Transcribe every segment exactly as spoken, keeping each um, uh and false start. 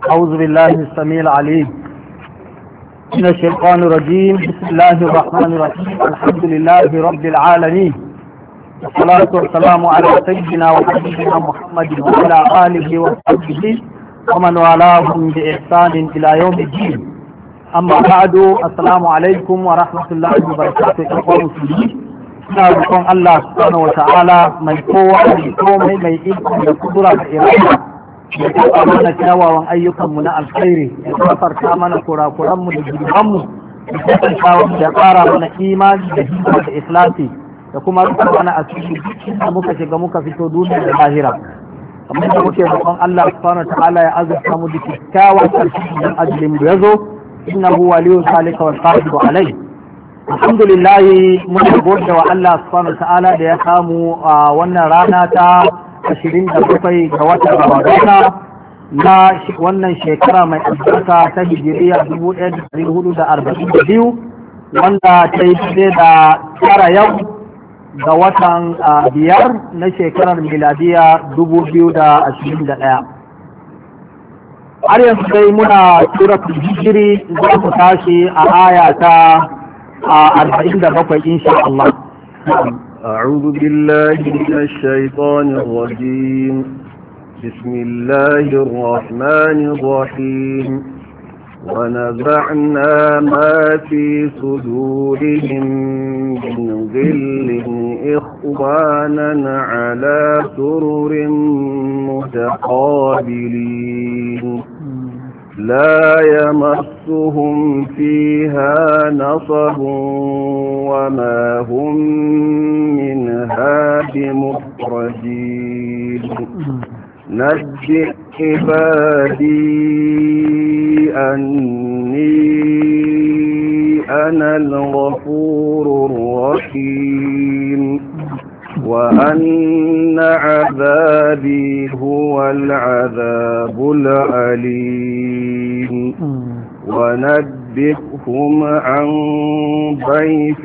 أعوذ بالله السميع العليم من الشيطان الرجيم. بسم الله الرحمن الرحيم. الحمد لله رب العالمين، والصلاة والسلام على سيدنا وحبيبنا محمد وعلى آله وصحبه ومن والاهم بإحسان إلى يوم الدين. أما بعد، السلام عليكم ورحمة الله وبركاته. إخوان المسلمين، ina roƙon Allah subhanahu wata'ala mai kowa mai komai mai iko da kudura da irada ya taɓa mana kyawawan ayyukanmu na alkhairi, ya kafarta mana kurakuranmu da zunubanmu, ya kasance da ƙara mana imani da hikima da ikhlasi, da kuma rufe mana asiri da muka shiga muka fito duniya da lahira. Kamar da muke roƙon Allah subhanahu wata'ala ya azurta mu da kyakkyawan ƙarshe idan ajalin mu ya zo, innahu waliyyu zalika wal qadiru alayh. Alhamdulillah, muna gode wa Allah subhanahu ta'ala da ya samu a wannan rana ta ashirin da bakwai ga watan Ramadana na wannan shekara mai albarka ta hijiriya dubu ɗaya da ɗari hudu da arba'in da biyu, wanda ta yi daidai da tara yau ga watan biyar na shekarar miladiya dubu biyu da ashirin da ɗaya. Har yanzu dai muna suratul hijiri, za mu tashi a aya ta أربعين دقيقة إن شاء الله. أعوذ بالله من الشيطان الرجيم. بسم الله الرحمن الرحيم. ونزعنا ما في صدورهم من غل إخوانا على سرر متقابلين لا يمسهم فيها نصب وما هم منها بمخرجين نبئ عبادي أني أنا الغفور الرحيم وأن عذابي هو العذاب العليم ونبئهم عن ضيف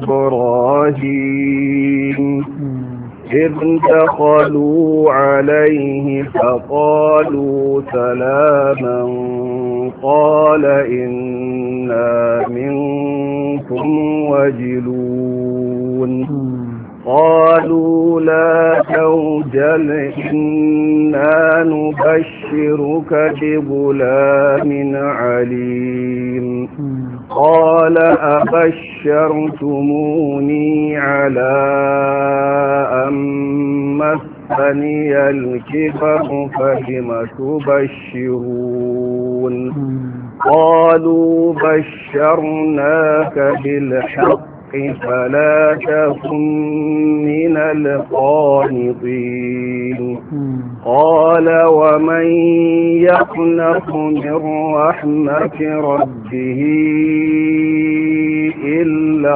إبراهيم إذ دخلوا عليه فقالوا سلاما قال إنا منكم وجلون قالوا لا توجل إنا نبشرك بغلام عليم قال أبشرتموني على أن مسني الكبر فبم تبشرون قالوا بشرناك بالحق فلا تكن من القانطين قال ومن يقنط من رحمة ربه إلا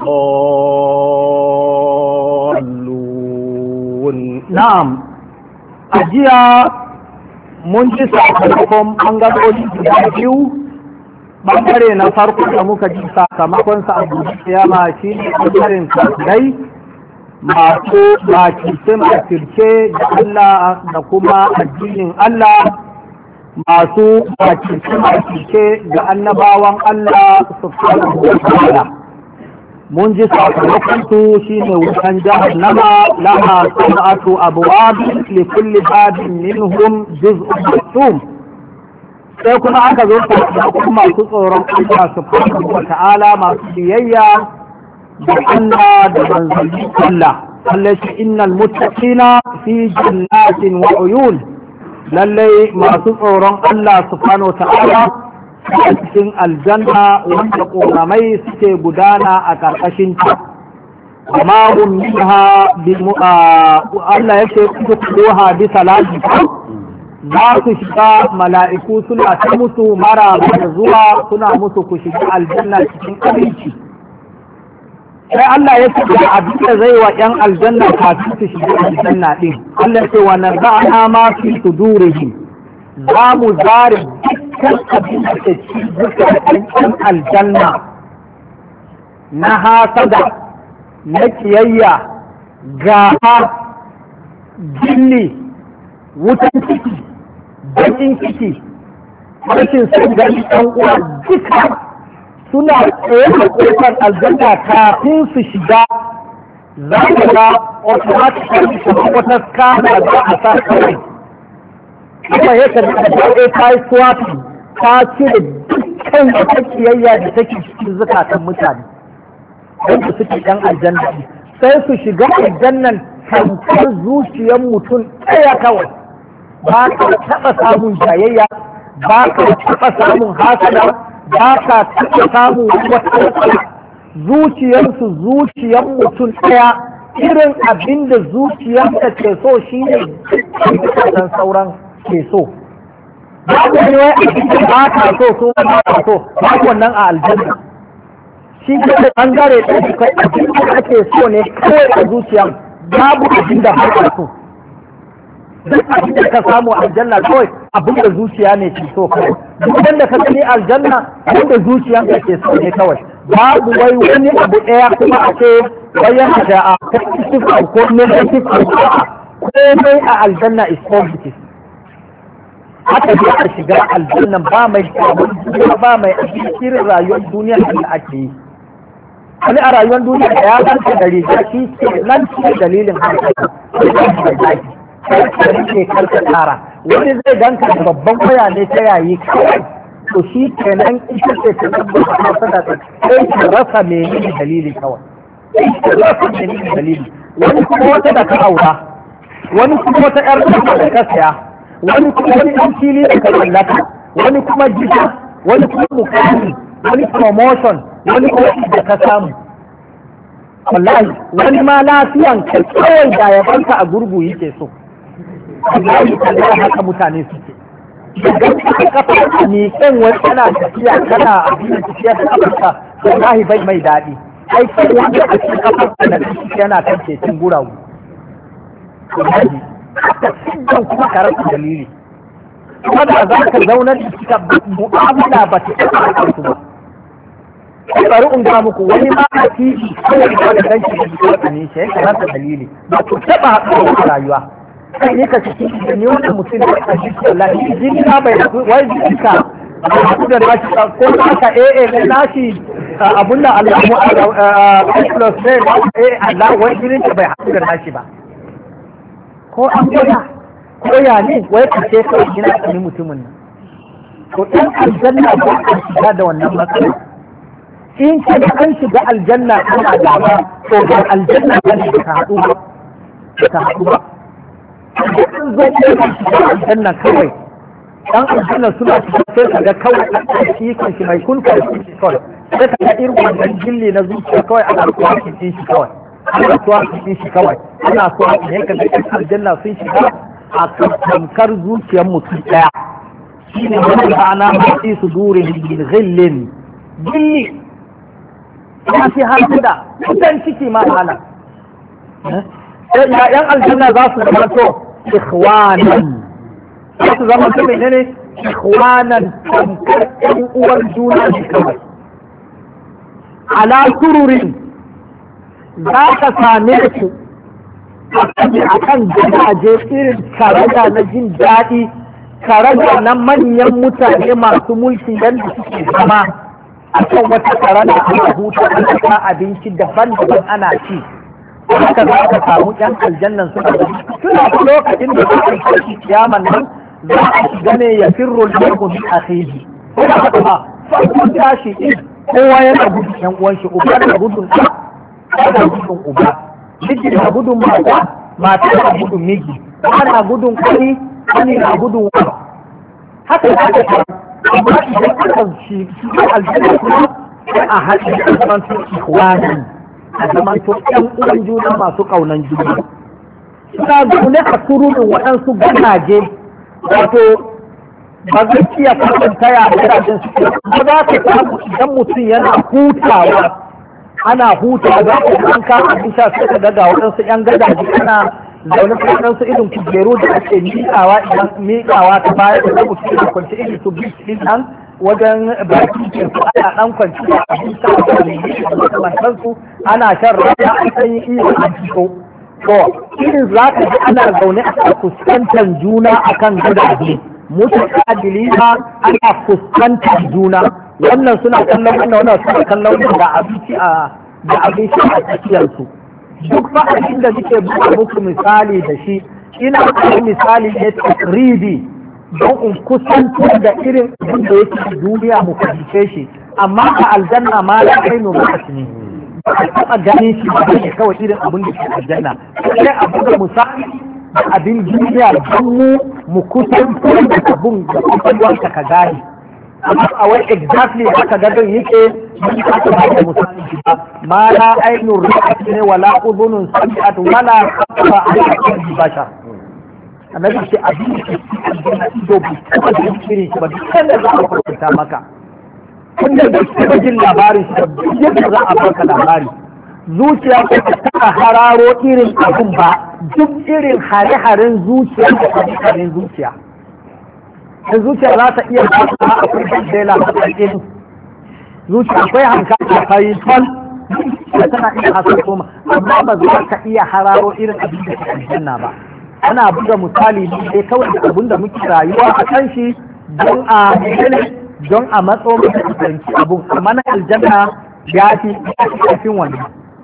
الضالون. نعم، أجيا منجي سأخذكم أنغبولي بجاجيو ɓangare na farko da muka ji sakamakonsa a duniya kiyama shi ne ɓangaren kafirai masu makirce-makirce da Allah da kuma addinin Allah, masu makirce-makirce ga annabawan Allah subhanahu wa ta'ala. Mun ji sakamakonsu shi ne wutan jahannama laha sab'atu abwab li kulli babin minhum juz'un maqsum. Sai kuma aka zo da kuma masu tsoron Allah subhanahu wa ta'ala, masu biyayya da Allah da manzanni Allah. Allah ce innal muttaqina fi jannatin wa uyun. Lallai masu tsoron Allah subhanahu wa ta'ala a cikin aljanna wanda ƙoramai suke gudana a ƙarƙashin ta. Amma hum minha bi Allah yake kuduha bi salati. Za su shiga mala'iku suna ta musu mara da zuwa, suna musu ku shiga aljanna cikin aminci. Sai Allah ya ce da abin da zai wa ‘yan aljanna kafin su shiga aljanna ɗin. Allah ce wa narza'ana ma fi sudurihim, za mu zare dukkan abin da ke ci zukatan ‘yan aljanna na hasada, na kiyayya, gaba, jini, wutan ciki, bakin ciki, rashin sun gani ɗan uwa duka suna tsaye a ƙofar aljanna kafin su shiga za ka ga automatically kamar wata skana za a sa kawai kuma ya ka da ɗaya ta yi swapping ta cire dukkan wata kiyayya da take cikin zukatan mutane don su suke ɗan aljanna sai su shiga aljannan tamkar zuciyar mutum ɗaya kawai ba ka taɓa samun jayayya ba ka taɓa samun hasada ba ka taɓa samun wata matsala zuciyarsu zuciyar mutum ɗaya irin abin da zuciyarsa ke so shi ne dukkan sauran ke so ba ku ne wai abin da ba ka so so ba ka so ba wannan a aljanna shi ke da ɓangare ɗaya kai abin da ake so ne kawai a zuciyar babu abin da ba ka so duk abin da ka samu aljanna kawai abin da zuciya ne ke so kawai duk wanda ka gani aljanna abin da zuciya ne ke so ne kawai babu wai wani abu ɗaya kuma a ce bayan da a positive ko negative komai a aljanna is positive haka dai a shiga aljanna ba mai ba mai irin rayuwar duniya da ake yi wani a rayuwar duniya da ya ganta da riga shi ce nan ce dalilin hankali ke karka tara wani zai ganka da babban waya ne ta yayi kawai to shi kenan ita ce ta tabbata ta sada ta sai ta rasa menene dalili kawai ta rasa menene dalili wani kuma wata da ka aura wani kuma wata yar da ka saya wani kuma wani dan fili da ka mallaka wani kuma gida wani kuma mukami wani promotion wani kuma da ka samu wallahi wani ma lafiyan ka kawai da ya banka a gurgu yake so wallahi kallahi haka mutane suke idan ka kafa a miƙen wani kana tafiya kana abin tafiya da kafarka wallahi bai mai daɗi ai kai wanda a cikin kafarka da ciki yana kan cetin guragu wallahi haka siddan kuma ka rasa dalili kuma da za ka zauna da cika mu'amala ba ta taɓa kansu ba sai bari in ga muku wani ma a titi kawai da wani danki da jikin ne shi ya rasa dalili ba ku taɓa haɗuwa da rayuwa kai ne ka ciki da ni wannan mutum da ka ji wallahi jini na bai wai jika da haɗu da nashi ko haka eh eh na nashi abun da Allah mu plus ne eh Allah wai jinin bai haɗu da nashi ba ko an gwada ko ya ne wai ka ce kai gina ka ni mutumin nan to in aljanna ba ka shiga da wannan matsala in ka da an shiga aljanna kana gaba to ga aljanna ba ne ka haɗu ba ka haɗu ba in zai yi aljanna kawai dan aljanna suna cikin sai ka ga kawai a cikin shi mai kulka da shi kawai sai ka ga irin wannan gilli na zuciya kawai ana suwa cikin shi kawai ana suwa cikin shi kawai ana suwa ne ka ga ɗan aljanna sun shiga a tamkar zuciyar mutum ɗaya shi ne wani ma'ana masu su dure gillin gilli ya fi har da kusan ciki ma hana yan aljanna za su zama to ikhwanan za su zama to menene ikhwanan tamkar yan uwan juna ne kawai ala sururin za ka same su a kan gidaje irin karaga na jin daɗi karaga na manyan mutane masu mulki yadda suke zama a kan wata karaga ana huta ana ta abinci daban-daban ana ci haka za ka samu yan aljannan suna da suna da lokacin da suka yi kiyaman nan za a shiga ne ya firro lahu bi akhihi ko da haka ba farkon tashi din kowa yana gudun yan uwan shi uba da gudun ɗa da gudun uba miji na gudun mata mata na gudun miji ana gudun kani kani na gudun wa haka za ka fara amma idan aka shi aljanna kuma sai a haɗe da zaman su ikhwanan a zaman to ƴan uwan juna masu ƙaunan juna suna zaune a sururin waɗansu ganaje wato ba zai iya kwatanta ya gidajen su ba za ka samu idan mutum yana hutawa ana hutawa za ka an kama abin sha sai ka ga waɗansu ƴan gadaje ana zaune ko waɗansu irin kujeru da ake miƙawa idan miƙawa ta baya da mutum ya kwanci irin su biyu nan wajen baki ke su ana ɗan kwanci da abin sha da makamantansu ana shan rana an sanyi iya a fito to irin za ka ji ana zaune a fuskantar juna akan gadaje mutaqabilina ana fuskantar juna, wannan suna kallon wannan wannan suna kallon da abinci a da abinci a tsakiyar su. Duk fa abin da nake buga muku misali da shi ina kuma misali ne takribi don in kusantar da irin abin da yake duniya mu fahimce shi, amma a aljanna ma la ainu ba ne ba a taɓa ganin shi ba ne kawai irin abin da ke aljanna, sai abu da misali da abin duniya don mu mu kusantar da abin da kwakwalwarka ka gane, amma a wai exactly haka gadon yake yi aka ba da misali shi ba ma la ainu ra'at ne wala udhunun sami'at wala khatara ala qalbi bashar. Annabi ce abin da ke ido bai taɓa da irin shi ba duk da za a kwatanta maka, tun da bai taɓa jin labarin shi ba duk yadda za a baka labari, zuciya ko ta taɓa hararo irin abin ba duk irin hare-haren zuciya da hare-haren zuciya. Da zuciya za ta iya ba a kurkun dela ta ƙarƙin zuciya akwai hankali a fayi tol da tana iya hasar koma, amma ba za ka iya hararo irin abin da ke aljanna ba. Ana buga misali ne kawai da abin da muke rayuwa a kan shi don a don a matso mutu da fahimci abun, amma na aljanna ya fi kafin wannan.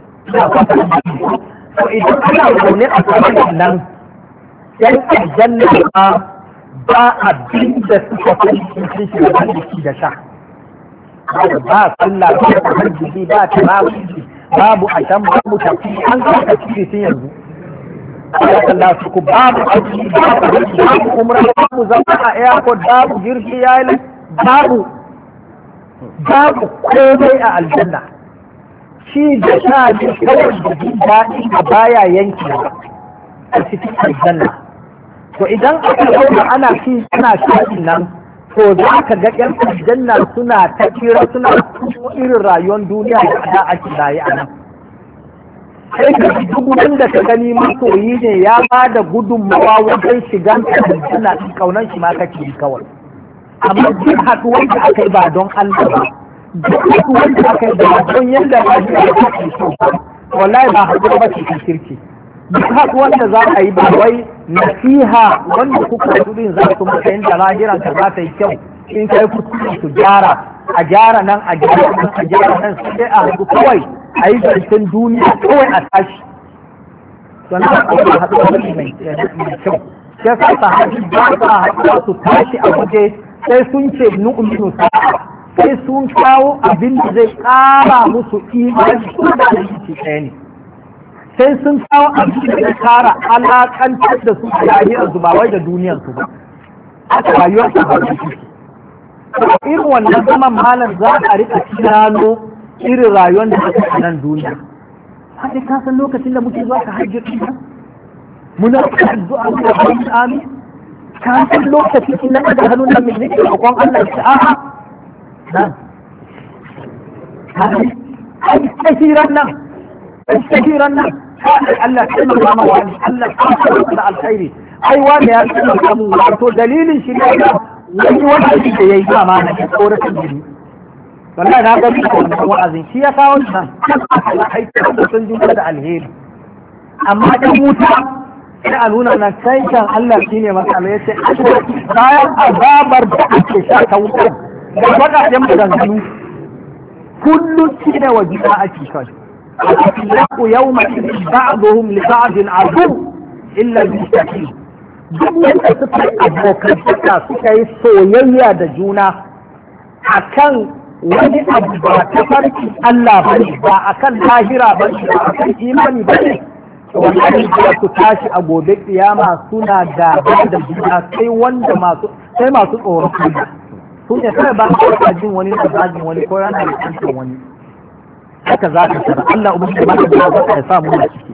To idan ana zaune a kan nan yan aljanna ma ba abin da suka fahimci sun shi da jiki da sha. Ba sallah ba ta hajji ba ta babu a can babu tafi an kasa ciki sun yanzu. Allah su ku babu aiki babu umra babu zama a airport babu jirgi yayi babu babu komai a aljanna, shi da sha ne kawai da jin daɗi da baya yanki a cikin aljanna. To idan aka zauna ana ci ana shaɗin nan to za ka ga ƴan aljanna suna ta kira suna irin rayuwar duniya da da ake rayu a nan. Sai ka duk wanda ka gani masoyi ne ya ba da gudunmawa wajen shigan aljanna ɗin kaunan shi ma kake yi kawai. Amma duk haɗuwar da aka yi ba don Allah ba, duk haɗuwar da aka yi ba don yadda ba shi da kake so ba, wallahi ba haɗuwa ba ce ta kirki. Duk haɗuwar da za a yi ba wai nasiha wanda kuka haɗu za su maka yadda lahiran ka za ta yi kyau in kai kuskure su gyara a gyara nan a gyara nan a gyara nan sai dai a haɗu kawai a yi zancen duniya kawai a tashi don haka ba haɗu wani mai kyau sai sa ta haɗu ba sa haɗu su tashi a waje sai sun ce nu'minu sa'a sai sun kawo abin da zai ƙara musu imani ko da yanki ɗaya ne sai sun kawo abin da zai ƙara alaƙantar da su a lahirarsu ba wai da duniyarsu ba haka rayuwar su ba su irin wannan zaman malam za a rika tunano irin rayuwar da ake a nan duniya. Haka ka san lokacin da muke zuwa ka hajji ɗin muna zuwa da wani amin ka san lokacin na ɗaga hannun nan mai nake roƙon Allah ya a'a nan ai tasiran nan tasiran nan Allah ya nuna ma wani Allah ya nuna da alkhairi ai wanda ya nuna mu wato dalilin shi ne wani wani da yayi ba ma na tsoratin jini wallahi na ga wannan wa'azin shi ya kawo nan Allah ai da sun jin da alheri amma dan wuta sai a nuna nan kai kan Allah shine masala yace bayan azabar da ake sha ta wuta da bakajen maganganu kullum shi ne wajiba ake kai الأخلاق يومئذ بعضهم لبعض عدو إلا المستقيم duk wanda suka yi abokantaka suka yi soyayya da juna akan wani abu ba ta farki Allah ba ne ba akan lahira ba ne ba akan imani ba ne wallahi za su tashi a gobe kiyama suna gaba da juna sai wanda masu sai masu tsoron Allah su ne kai ba ka jin wani da zagin wani ko yana da kankan wani haka za ka tara Allah ubangiji ma ka ba ka sa mu a ciki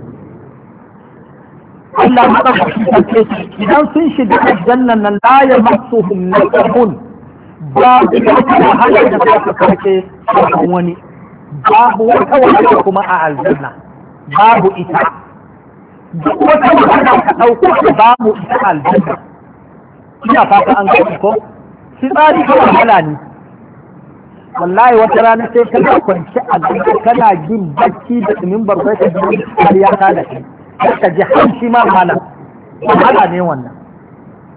Allah ma ka ce idan sun shiga aljannan nan la yamassuhum nasabun ba da haka da za ka kace wani babu wata wata kuma a aljanna babu ita duk wata wata ka dauko babu ita a aljanna ina fata an gani ko shi tsari ko wahala ne wallahi wata rana sai kana kwanci a gaba kana jin bacci da tsumin barbai ka ji har ya ka da kai ka ji hanci ma malam wahala ne wannan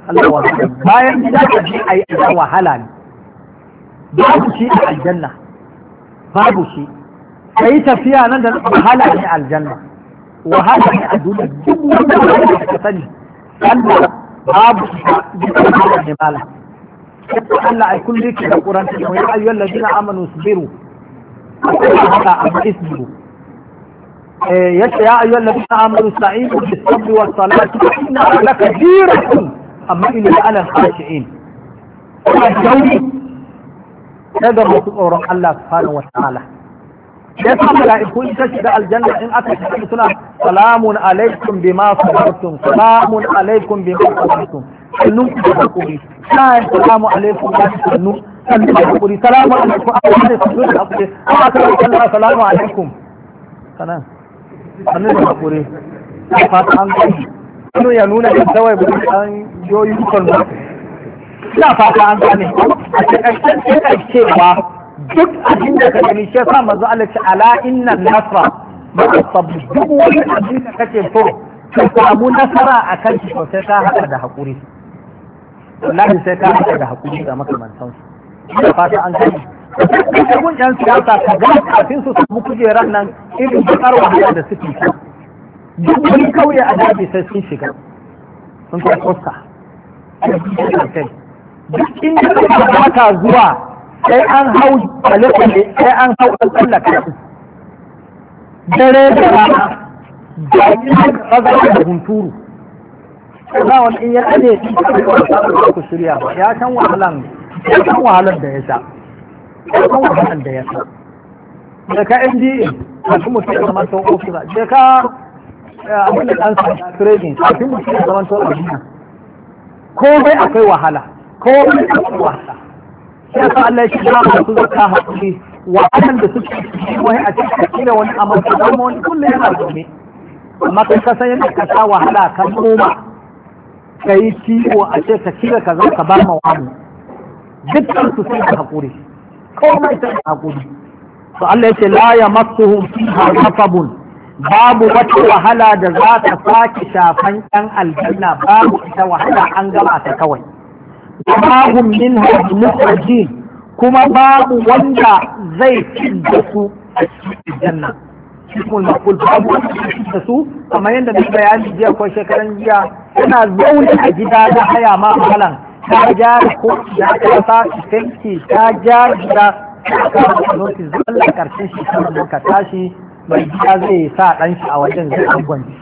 Allah wahala bayan da ka ji ai da wahala ne babu shi a aljanna babu shi kai tafiya nan da wahala ne aljanna wahala ne a duniya duk wanda ka sani Allah babu shi ne mala Allah ai kulli ki da Qur'an ta ya ayyuhal ladina amanu sabiru haka amma isbiru yace ya ayyuhal ladina amanu sa'inu bis sabri was salati inna lakabiratun amma ila ala khashi'in dauri daga mutu tsoron Allah subhanahu wa ta'ala ya sa mala'iku in ta shiga aljanna in aka shiga suna salamun alaikum bima sabartum salamun alaikum bima sabartum sannun ku da hakuri sai salamu alaikum ya sannu sannu da hakuri salamu alaikum a wani sannu da hakuri amma ka yi sallah salamu alaikum sanan sannu da hakuri ta fata an gani sannu ya nuna da kawai bude an yoyi kon ba ina fata an gane a cikin cewa duk abin da ka gani shi yasa manzo Allah ce ala inna nasra ma'a sabr duk wani abin da kake so ka samu nasara akan shi to sai ka haɗa da hakuri wallahi sai ka haɗa da hakuri da makamantan su da fata an gani sai kun yan siyasa ka ga kafin su samu kujeran nan irin bakar wahala da suke ta duk wani kauye a daji sai sun shiga sun kai kosta duk inda ka zuwa sai an hau kwale-kwale sai an hau an tsallaka su dare da rana da ina bazara da hunturu za wani in ya tsane shi ku shirya ba ya san wahalan ya san wahalar da ya sha ya san wahalar da ya sha da ka N D A kafin mutum ya zama sau ofisa da ka abin da ɗan sa trading kafin mutum ya zama sau ofisa komai akwai wahala komai akwai wahala sai ka Allah ya shiga masu zaka haƙuri waɗanda suke wani a cikin kila wani a masu zama wani kullum yana zaune amma kai ka san yadda ka sha wahala ka noma ka yi ciwo a ce ka cire ka zaka ba ma wani dukkan su sai da haƙuri komai sai da haƙuri to Allah ya ce la yamassuhum fiha nasabun babu wata wahala da za ta sake shafan ɗan aljanna babu ita wahala an gama ta kawai babu minha mukhrajin kuma babu wanda zai da su a cikin janna cikin makul babu wanda zai da su kamar yadda na bayani jiya ko shekaran jiya yana zaune a gida da haya ma halan ta gyara ko ya ta sa fenti ta gyara gida ta ka noti zalla karshen shi kan ka tashi mai gida zai sa dan shi a wajen zai angwanci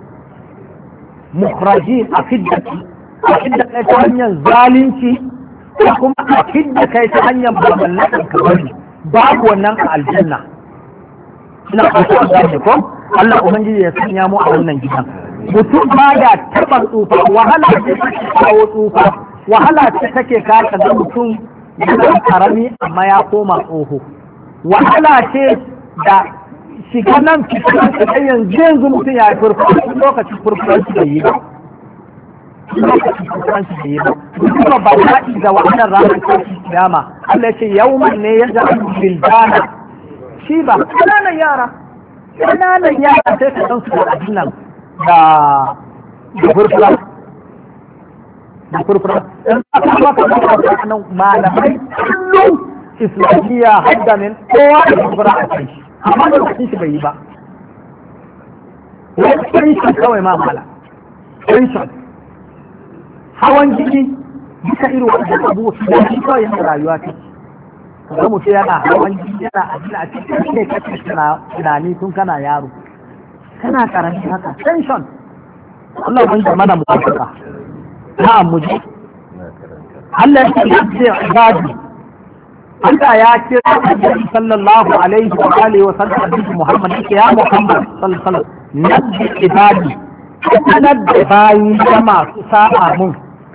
mukhrajin a fiddati a fidda kai ta hanyar zalunci ko kuma a fidda kai ta hanyar bamallakan kabari babu wannan a aljanna ina fata da ko Allah ubangiji ya sanya mu a wannan gidan mutum ba da taɓa tsufa wahala ce take kawo tsufa wahala ce take kawo da mutum yana karami amma ya koma tsoho wahala ce da shiga nan fitar da yanzu yanzu mutum ya yi furfura lokacin furfura shi da yi ba lokacin furfura shi da yi ba kuma ba daɗi ga wannan ranar kafin kiyama Allah ce yawman ne ya ga bildana shi ba ƙananan yara ƙananan yara sai ka san su da abin nan da furfura da furfura in aka maka maka nan malamai kullum islamiyya haddamin kowa da furfura a kai amma da lokacin shi bai yi ba wani tension kawai ma mala tension hawan jini duka irin wanda abubuwa su da shi kawai yana rayuwa ta ga mutum yana hawan jini yana abin a cikin ne kake tunani tun kana yaro kana karami haka tension Allah ban da mana mutunta na'am muji Allah ya ce ibadi Allah ya kira Annabi sallallahu alaihi wa alihi wa sallam Annabi Muhammad ya Muhammad sallallahu alaihi wa sallam nabi ibadi sanar da bayi da masu sa'a mun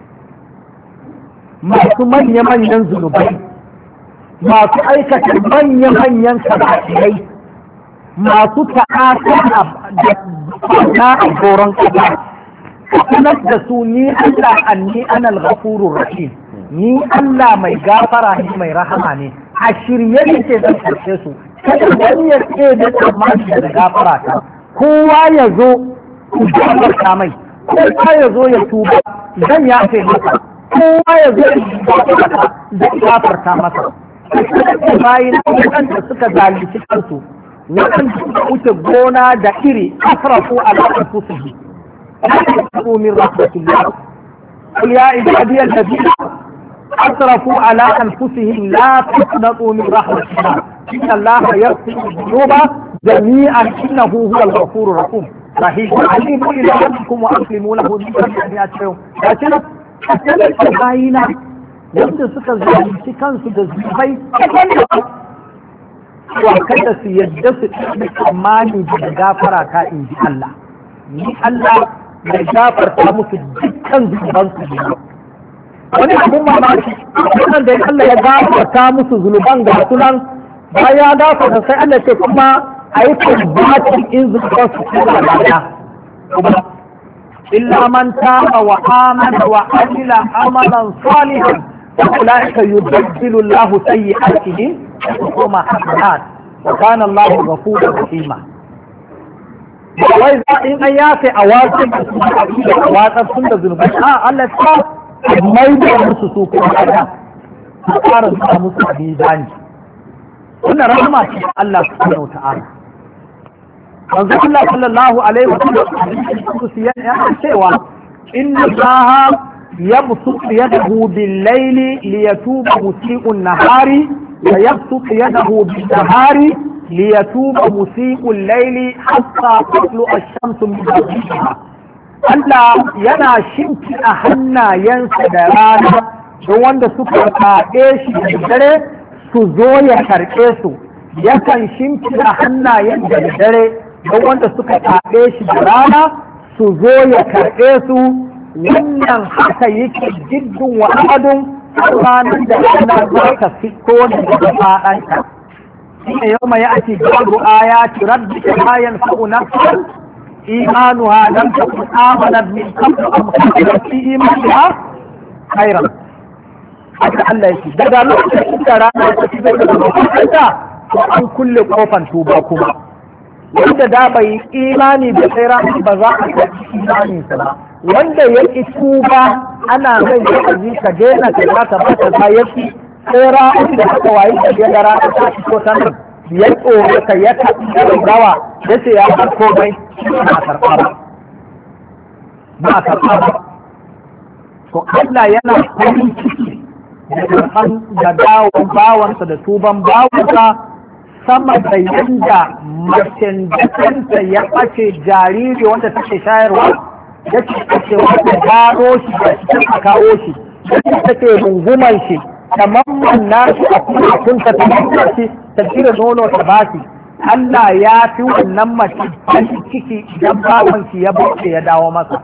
masu manya-manyan zunubai masu aikata manya-manyan sabatai masu ta'ata da a goron kasa sanar da su ni Allah anni anal ghafurur rahim ni Allah mai gafara ne mai rahama ne a shirye ne ke zan karshe su kada wani ya ce da tsammani da gafara ta kowa ya zo ku gafarta mai kowa ya zo ya tuba zan ya ce masa, kowa ya zo ya tuba zan gafarta masa. Bayan waɗanda suka zalunci kansu, waɗanda suka wuce gona da iri, asrafu ala anfusihim la taqnatu min rahmatillah. Qul ya ibadiy alladhina asrafu ala anfusihim la taqnatu min rahmatillah. Inna Allaha yaghfiru dhunuba jami'an innahu huwal ghafurur rahim. Rahim. Alimu ila rabbikum wa aslimu lahu min qabli an ya'tiyakum. Kacina kacina bayina wanda suka zalunci kansu da zubai wa kada su yadda su ɗi tsammani da gafara ta in ji Allah ni Allah da gafarta musu dukkan zunubansu ne. Wani abun mamaki wannan da Allah ya gafarta musu zunuban ga sunan bayan ya gafarta sai Allah ce kuma a yi tabbatin in zunubansu suna lada illa man taba wa amana wa amila amalan salihan أولئك يبدل الله سيئاتهم وما حسنات وكان الله غفورا رحيما. وإذا إن أيات أواصل أواصل سند ذنوبا آه الله تعالى ما يدعو مسوسوك ولا أرى مسوس بيداني. قلنا رحمة الله سبحانه وتعالى. رسول الله صلى الله عليه وسلم يقول إن الله يبسط يده بالليل ليتوب مسيء النهار ويبسط يده بالنهار ليتوب مسيء الليل حتى تطلع الشمس من مغربها. Allah yana shimfiɗa hannayensa da rana don wanda suka kaɗe shi da dare su zo ya karɓe su, yakan shimfiɗa hannayen da dare don wanda suka kaɗe shi da rana su zo ya karɓe su. Wannan haka yake jiddin wa adun ranar da ana za ka fito daga faɗanka. Shine yau mai ake gado ayati rabbika la yanfa'u nafsan imanuha lam takun amanat min qablu am kasabat fi imaniha khairan. Haka Allah yake daga lokacin da rana ta fito daga faɗanka to an kulle kofan tuba kuma. Wanda da bai imani da sai ranar ba za a karɓi imaninsa ba. Wanda ya ƙi tuba ana mai wa'azi ka daina ka za ka bata ta yafi sai ra'ayi da aka wayi ka ga ra'ayi ta fito ta nan ya tsoro ka ya taɓi da gawa ya ce ya bar komai ba karɓa ba ba karɓa ba to Allah yana farin ciki da karɓan da dawon bawansa da tuban bawansa sama da yanda macen da kanta ya ɓace jariri wanda take shayarwa ya ce ake wata gano shi da shi ta kawo shi ya ce take rungumar shi ta mamman nashi a kuma kunta ta mamman shi ta jira nono ta bashi. Allah ya fi wannan mace tashi ciki idan baban shi ya buɗe ya dawo masa.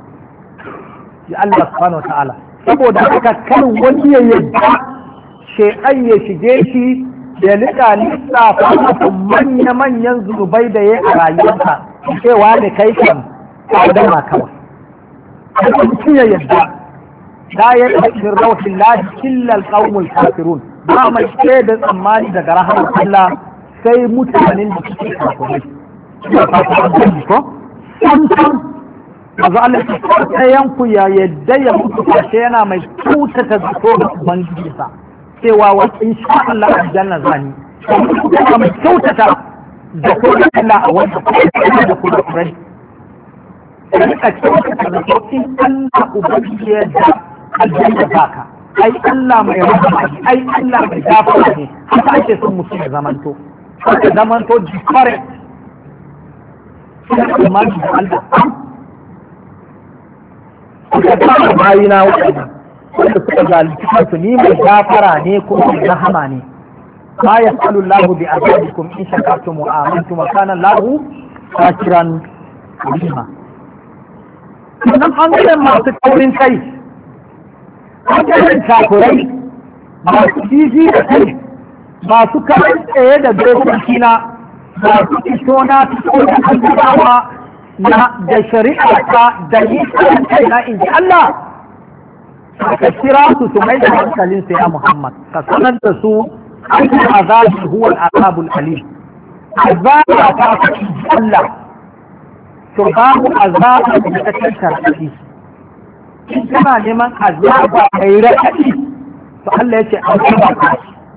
Ya Allah subhanahu wa ta'ala. Saboda haka kan wani ya yadda shekan ya shige shi ya nika lissafa masa manya-manyan zunubai da ya a rayuwarsa cewa da kai kan kawadan ma kawai. Haka mutum ya yadda la ya ɗaukin rauhin lahi illal qaumul kafirun ba mai ce da tsammani daga rahamar Allah sai mutanen da suke kafirai. Ko? Sam sam maza Allah ta yanku ya yadda ya mutu kashe yana mai cutata zato ga Ubangijinsa cewa wa insha Allah aljanna zani. Yana mai kyautata zato ga Allah a wanda kuma da kuma kurai. Rika kyautata zato in Allah Ubangiji ya da aljanna zaka. Ai Allah mai rahama ne, ai Allah mai gafara ne, haka ake son mutum ya zamanto. Haka zamanto different. Sai kuma da Allah. Suka kama bayina waɗanda wanda suka zalunci kansu ni mai gafara ne kuma mai rahama ne. Ma yas'alu Allahu bi azabikum in shakartum wa amantum wa kana Allahu shakiran alima. Sannan ɓangaren masu taurin kai, ɓangaren takurai, masu jiji da kai, masu kawai tsaye da dokoki na, masu fito na fito da annabawa na da shari'a ta da yi kai na inji Allah ka kira su su mai da hankalin sai ya Muhammad ka sanar da su an azabi huwa al-azabul alim azaba ta Allah to babu azaba da ta tantarki in kana neman azaba mai raɗaɗi to Allah ya ce azaba ka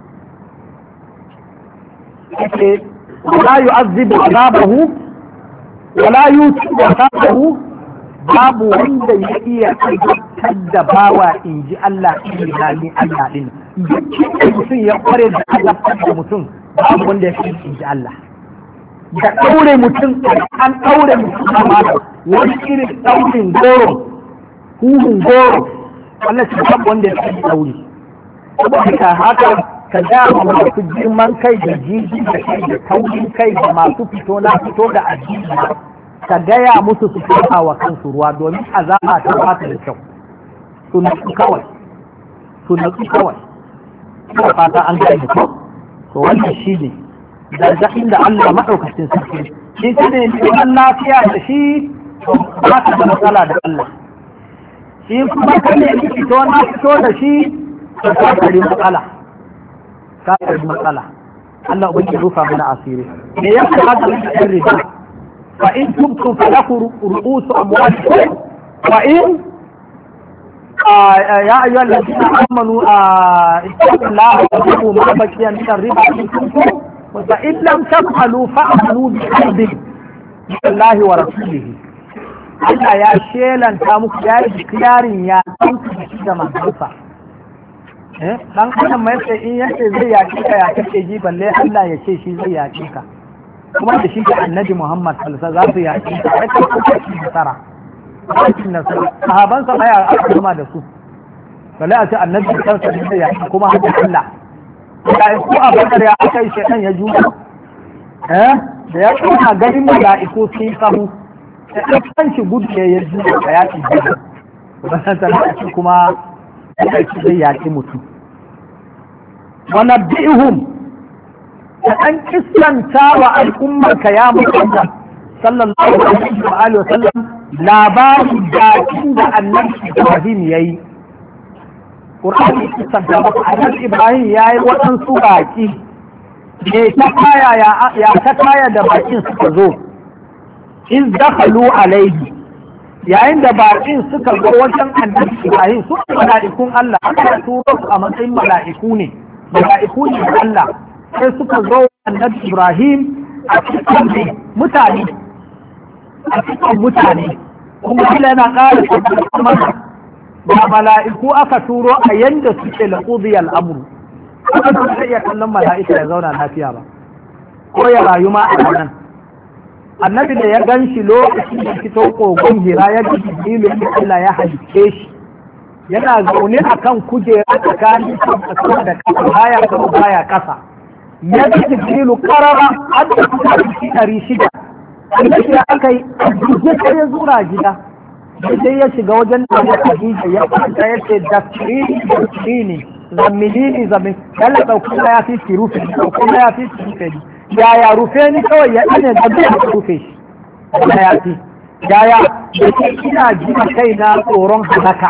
ce la yu'azzibu azabahu wa la yu'tibu azabahu babu wanda ya iya tabbatar da bawa in ji Allah in ni Allah din duk mutum ya kware da Allah da mutum babu wanda ya in ji Allah da ɗaure mutum an ɗaure mutum a mata wani irin ɗaurin goro huhun goro wannan shi babu wanda ya fi ɗaure saboda haka ka ga masu girman kai da jiji da kai da taurin kai da masu fito na fito da addini ka gaya musu su fita wa kansu ruwa domin azaba ta fata da kyau su natsu kawai su natsu kawai ina fata an gaya mutum to wannan shi ne gargaɗin da Allah maɗaukacin sarki shi ta ne neman lafiya da shi ba ka da matsala da Allah shi kuma ka ne fito na fito da shi ka kari matsala ka kari matsala Allah ubangi rufa mana asiri me yake haka da ɗan riba fa in tubtum falahu ru'usu amwalikum wa in يا أيها الذين آمنوا اتقوا الله واتقوا ما بقي من الربا إن كنتم فإن لم تفعلوا فاعملوا بحرب من الله ورسوله Allah ya shelanta muku ya yi kiyarin ya ɗauki da shi da manzansa. Dan adam mai sai in yace zai yaƙi ka ya kake ji balle Allah ya ce shi zai yaƙi ka. Kuma da shi da Annabi Muhammad sallallahu alaihi wasallam za su yaƙi ka ai ka ci nasara. Aikin nasara. Sahabansa ma ya al'umma da su. Balle a ce Annabi kansa zai yaƙi kuma haka Allah. Mala'iku a bakar ya aka yi shaitan ya juya eh da ya kuma ganin mala'iku sun samu da kan shi gudu ne ya juya a yaƙi gudu wannan talaci kuma ya ci zai yaƙi mutum wa nabbi'uhum da an kissanta wa al'ummar ka ya Muhammad sallallahu alaihi wa alihi wa sallam labarin da da annabi Ibrahim yayi Qur'ani kisan da Annabi Ibrahim yayi waɗansu baki ne ta kaya ya ta kaya da bakin suka zo in dakhalu alaihi yayin da bakin suka zo wajen Annabi Ibrahim su mala'ikun Allah aka turo su a matsayin mala'iku ne mala'iku ne Allah sai suka zo Annabi Ibrahim a cikin mutane a cikin mutane kuma Allah yana ƙara tabbatar ba mala'iku aka turo a yanda suke laƙudiyar amuru aka ba zai iya kallon mala'ika ya zauna lafiya ba ko ya rayu ma a nan annabi da ya gan shi lokacin da fito kogon hira ya ga jibrilu ya Allah ya halitte shi yana zaune a kan kujera tsakanin sama da kasa baya kasa baya kasa ya ga jibrilu karara an da kuka ɗari shida annabi ya aka yi a ya zura gida sai ya shiga wajen da ya Khadija ya kwanta ya ce dakrini dakrini zammilini zammin kalla dauki ya fi ki rufe dauki ya fi ki rufe ya ya rufe ni kawai ya ine da ya rufe shi ya ya fi ya ya yake ina jima kai na tsoron halaka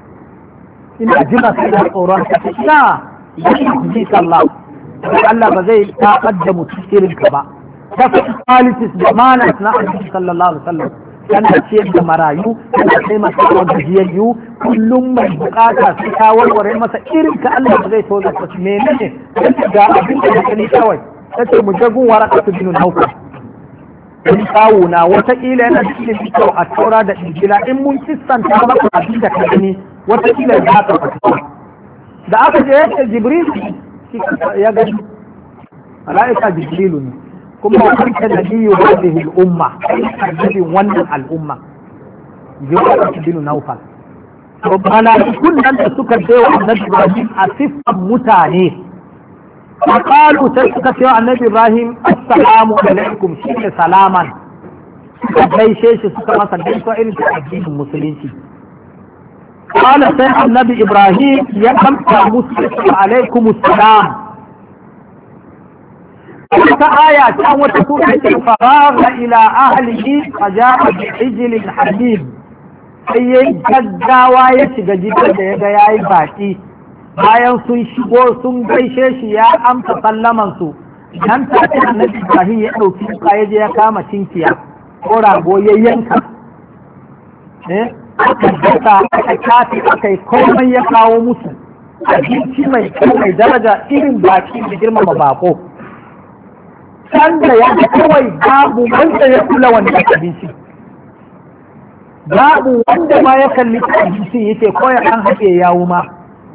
ina jima kai na tsoron halaka ina yi sallah Allah ba zai taɓar da mutum irin ka ba ta fi qualities da manas na Annabi sallallahu alaihi wasallam kana ciyar da marayu kana taimaka wa gajiyayyu kullum mai bukata sai ka warware masa irin ka Allah ba zai toza ka menene ga abin da kake kawai sai mu jagun waraka su binu nauka in kawo na wataƙila yana cikin kyau a taura da injila in mun kissanta maka abin da ka gani wataƙila za ka fata da aka je yake jibril ya gani mala'ika jibrilu ne kuma wakilta nabiyyu hadhihi al-umma annabin wannan al'umma jibril bin nawfal to mala'ikun nan da suka ce wa annabi Ibrahim a sifan mutane فقالوا تسكت يا النبي إبراهيم السلام عليكم شيء سلاما gaishe shi suka masa gaisuwa irin ta addinin musulunci qala sai annabi Ibrahim ya amsa musu alaikum assalam wata aya ta wata sura ce faraga ila ahlihi faja'a bi ijlin hadid sai yayi gaggawa ya shiga gidan da yaga yayi baki bayan sun shigo sun gaishe shi ya amsa sallaman su nan take annabi Ibrahim ya dauki ya je ya kama cinkiya ko rago ya yanka aka gasa aka kafi aka yi komai ya kawo musu abinci mai kyau mai daraja irin baki da girmama bako sanda ya kawai babu wanda ya kula wannan abinci babu wanda ma ya kalli abinci yake koya an haƙe yawo ma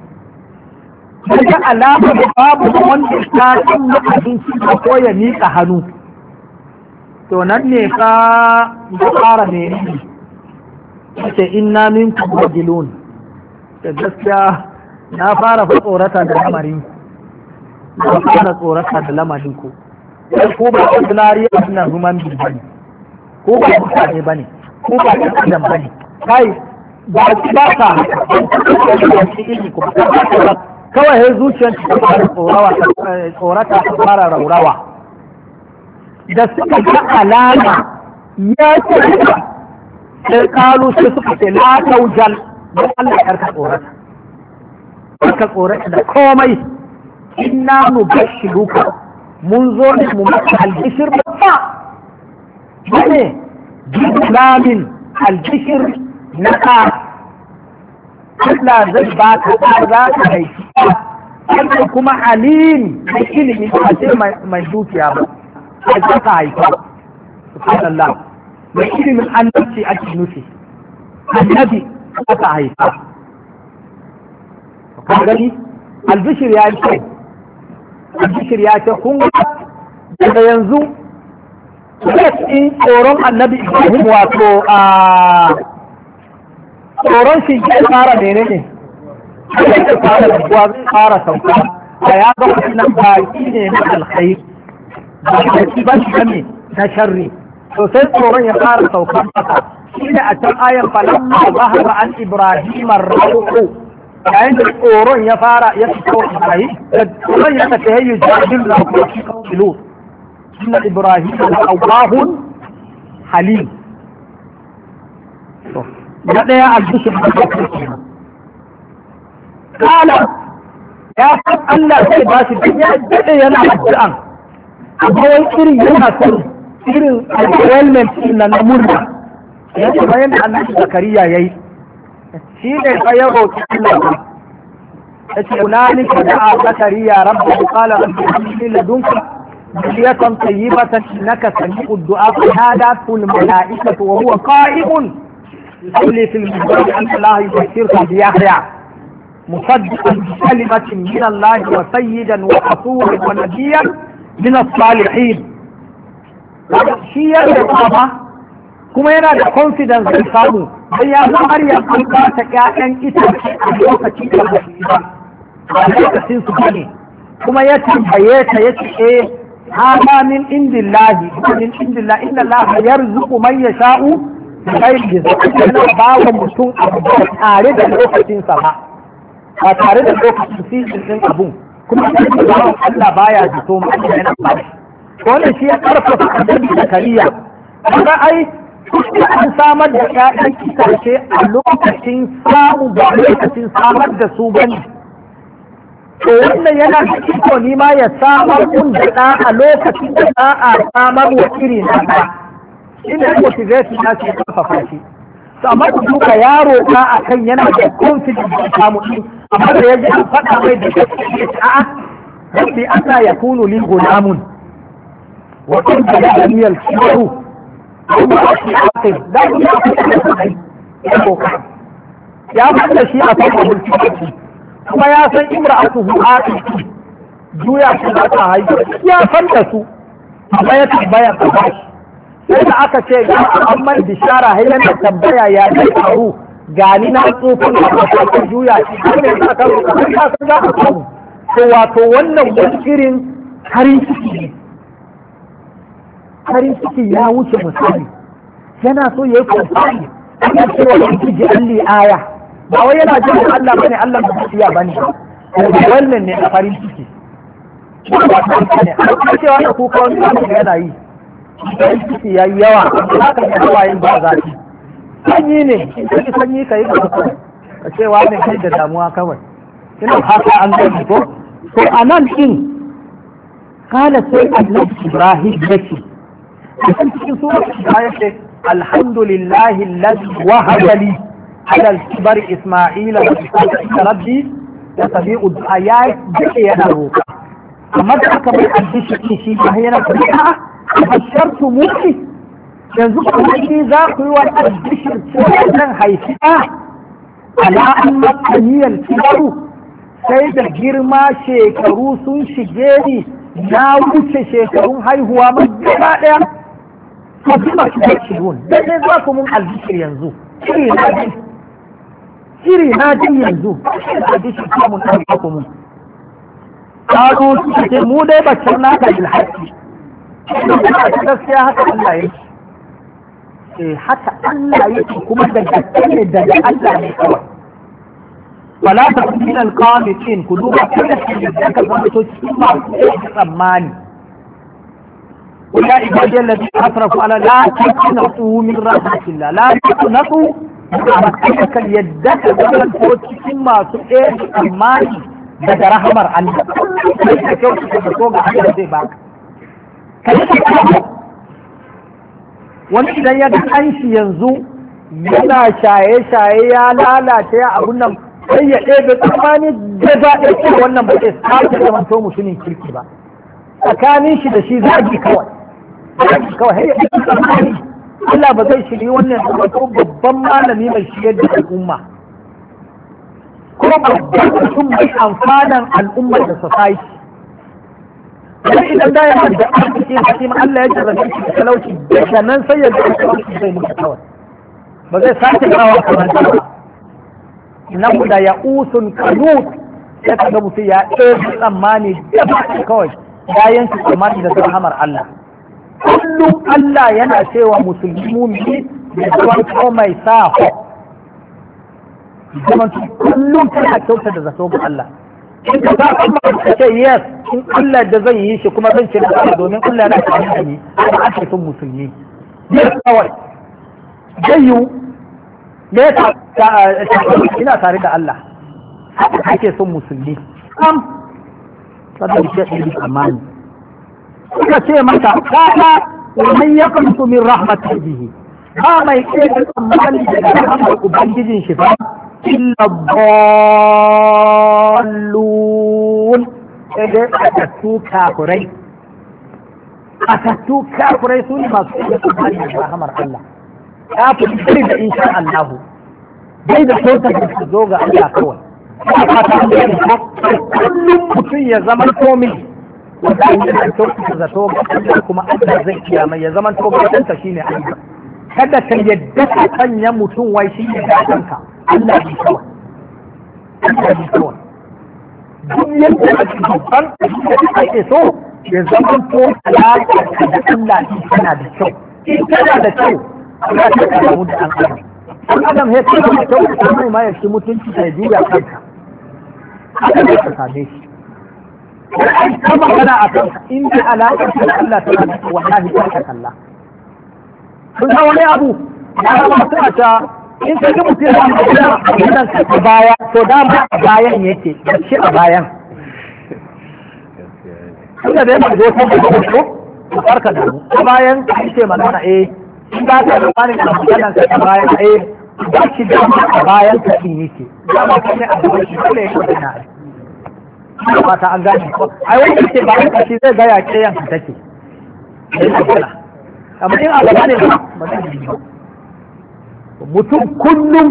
daga alama babu wanda ta san abinci da koya miƙa hannu to nan ne ka da fara ne ce inna minkum rajulun da gaskiya na fara fa tsorata da lamarin ku na fara tsorata da lamarin ku sai ko ba ordinary na human being bane ko ba mutane bane ko ba adam bane kai ba ki ba ka kawai sai zuciyar ta fara tsorawa tsorata ta fara raurawa da suka ga alama ya ce sai kalu sai suka ce la taujal don Allah karka tsorata karka tsorata da komai inna nubashiruka mun zo ne mu maka albishir babba ne bilamin albishir na ka Allah zai ba ka za ka haifi sai kuma alim da ilimi ba sai mai dukiya ba sai ka haifa subhanallah mai ilimin annabci ake nufi annabi aka haifa ka gani albishir ya ce albishir ya ce kun ga daga yanzu in tsoron annabi Ibrahim wato a tsoron shi ke fara mene ne sai ke fara da kuwa fara sauka a ya ga wannan baki ne na alkhairi ba shi ba shi ne na sharri to sai tsoron ya fara saukan kasa shi ne a can ayan falamma zahara an Ibrahim ar-ruhu yayin da tsoron ya fara ya fito Ibrahim da tsoron ya tafi hayyu jadil la kusilu inna Ibrahim awwahun halim to da daya al-bishr kala ya san Allah sai ba shi ya dade yana addu'an amma wai irin yana son irin environment na na murna ya ce bayan da annabi Zakariya yayi shi ne fa ya roki Allah ya ce hunalika da'a Zakariya rabbahu qala rabbi habli ladunka dhurriyatan tayyibatan innaka sami'ud du'a fanadatu al-mala'ikatu wa huwa qa'imun yusalli fil mihrab anna Allah yubashshiruka bi Yahya مصدقا بكلمة من الله وسيدا ورسولا ونبيا من الصالحين shi ya da kuma yana da confidence da samu don ya san har ya an ba ta ƴaƴan itace a lokaci da ba shi ba a lokacin su bane kuma ya tambaye ta ya ce eh hada min indillahi min indillahi inna allaha yarzuqu man yasha'u bi ghairi hisab yana ba wa mutum abu tare da lokacin sa ba ba tare da lokacin fitin din abun kuma Allah baya jito mu Allah yana ba wannan shi ya karfafa annabi Zakariya kuma ai an samar da ƴaƴan itace a lokacin samu da lokacin samar da su bane to wannan yana da iko ni ma ya samar kun da ɗa a lokacin da za a samar wa iri na ɗa ina motivation na ce karfafa shi to amma duka yaro ka akan yana da confidence da samu din amma da yaji an faɗa mai da a'a rabbi asa yakunu li gulamun وكنت جميع الكبر يا من شيء أصابه الكبر kuma ya san imra'atuhu aiki juya shi za ta haihu ya san da su amma ya tambaya ta bashi sai da aka ce ga amman bishara hayyan da tambaya ya ta faru gani na tsofin da ta juya shi ne ka ta ka san za ka samu to wato wannan wani irin harin ciki ne farin ciki ya wuce misali yana so ya yi kwamfani ana cewa da ji alli aya ba wai yana jin Allah bane Allah ba siya bane wannan ne a farin ciki a cewa da kuka wani abu yana yi farin ciki ya yi yawa haka ya yawa yin ba zafi sanyi ne in ka sanyi ka yi ga kawai ka ce wa ne kai da damuwa kawai ina haka an gani ko to a nan din kala sai annabi Ibrahim yake a cikin sura ta yake alhamdulillahi alladhi wahaba li ala al-kibar isma'ila wa ishaq rabbi ya tabi'u ayat da yana roƙa amma da aka bai addishi shi ba yana fara bashartu muki yanzu kuma ni za ku yi wa addishi zan haifi ala an makaniyar kibaru sai da girma shekaru sun shige ni na wuce shekarun haihuwa ma gaba ɗaya a kuma shi da shirun da ne za ku mun albishir yanzu shiri na ji shiri na ji yanzu albishir kuma mun ɗauka ku mun ƙaro su ce mu dai bacin naka ilhaki gaskiya haka Allah ya ce haka Allah ya ce kuma da gaske ne daga Allah ne kawai wala ta min alqanitin ku duba kada da ka zama to cikin masu tsammani wala ibadiyal ladhi asrafu ala la taqnatu min rahmatillah la taqnatu ka yadda ka zama to cikin masu tsammani daga rahmar Allah kai ka ka so ga Allah zai baka wani idan ya ga kanshi yanzu yana shaye-shaye ya lalace ya abun nan sai ya ɗebe tsammani da za a ce wannan ba zai sake zama to mutumin kirki ba tsakanin shi da shi zagi kawai zagi kawai har ya ɗebe tsammani Allah ba zai shiri wannan zama to babban malami mai shigar da al'umma kuma babban mutum mai amfanan al'ummar da society wani idan da yana da arziki hakim Allah ya jarrabe shi da talauci daga nan sai ya ga talauci zai mutu kawai ba zai sake kawo kamar ba nan da ya usun kanut ya kaga mutum ya ɗaya tsammani da ba kawai bayan su tsammani da rahamar Allah kullum Allah yana cewa musulmi mumini da zuwan ko mai sa ho zaman kullum kana kyauta da zato ga Allah in ka za ka ce yes in Allah da zan yi shi kuma zan ce da domin Allah yana tare da ni ba ake son musulmi yes kawai zai yi ne ina tare da Allah haka ake son musulmi am sadda shi ne amani suka ce mata kana man yaqnutu min rahmatihi ba mai ce da tsammani daga rahmar ubangijin shi ba illa dallun sai dai atattu kafurai atattu kafurai su ne masu iya tsammani da rahmar Allah kafin sai da insha Allah bai da sautar da su zo ga Allah kawai kullum mutum ya zama komi wanda an yi da sautar da zato ga Allah kuma Allah zai kiyama ya zama to ga shine Allah kada ka yadda ka sanya mutum wai shi ne gadanka Allah ne kawai Allah ne kawai duk yadda ake babban da ake so ya zama to alaƙa da Allah tana da kyau in tana da kyau za ta kamu da an adam an adam ya ce da kyau ta mai ma ya ci mutunci da juya kanka haka ne ka same shi ka magana a kanka in da alaƙar da Allah tana da kyau wallahi ta ka kalla sun san wani abu ya zama suna ta in ka ji mutum ya magana a gidan ka baya to dama a bayan yake ya ce a bayan tunda da yana zo kan da ko ka farka da mu a bayan ka ce magana eh in ba ka da wani da maganan ka a bayan eh ba shi da a bayan ka din yake dama ka ne a gaban shi dole ya kodina ai ba ta an gane ko ai wanda ke bayan ka shi zai ga ya ce yanka take amma in a gaba ne ba ba zai yi ba mutum kullum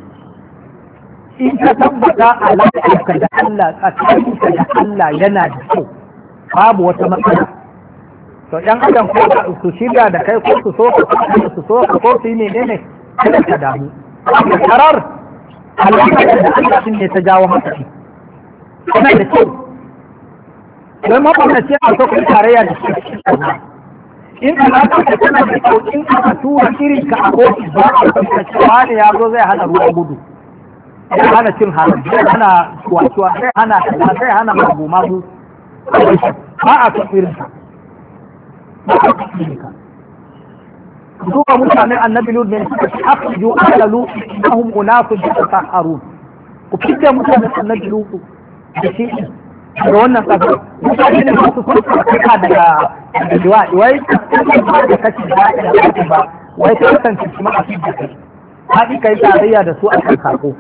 in ka tabbata alaƙarka da Allah tsakaninka da Allah yana da kyau babu wata matsala to ɗan adam ko su shirya da kai ko su so ka su so ka ko su yi menene kada ka damu da karar alaƙarka da Allah sun ne ta jawo haka shi yana da kyau don maɓarnaci a so kai tarayya da shi in alaƙa ta tana da kyau in aka tura irin ka a kofi ba a kanta cewa ne ya zo zai hana ruwan gudu zai hana cin haram zai hana cuwa-cuwa zai hana kaza zai hana magu-magu ba a son irin ka ba a son irin ka duka mutanen annabi lut ne suka ci akhiju ala lut innahum unasun yatasahharun ku fice mutanen annabi lut da shi daga wannan ƙasar mutane ne masu farko a kaka daga daga wai da kashi da ake da ba wai ta kasance kuma a cikin kai haɗi kai tarayya da su a kan sako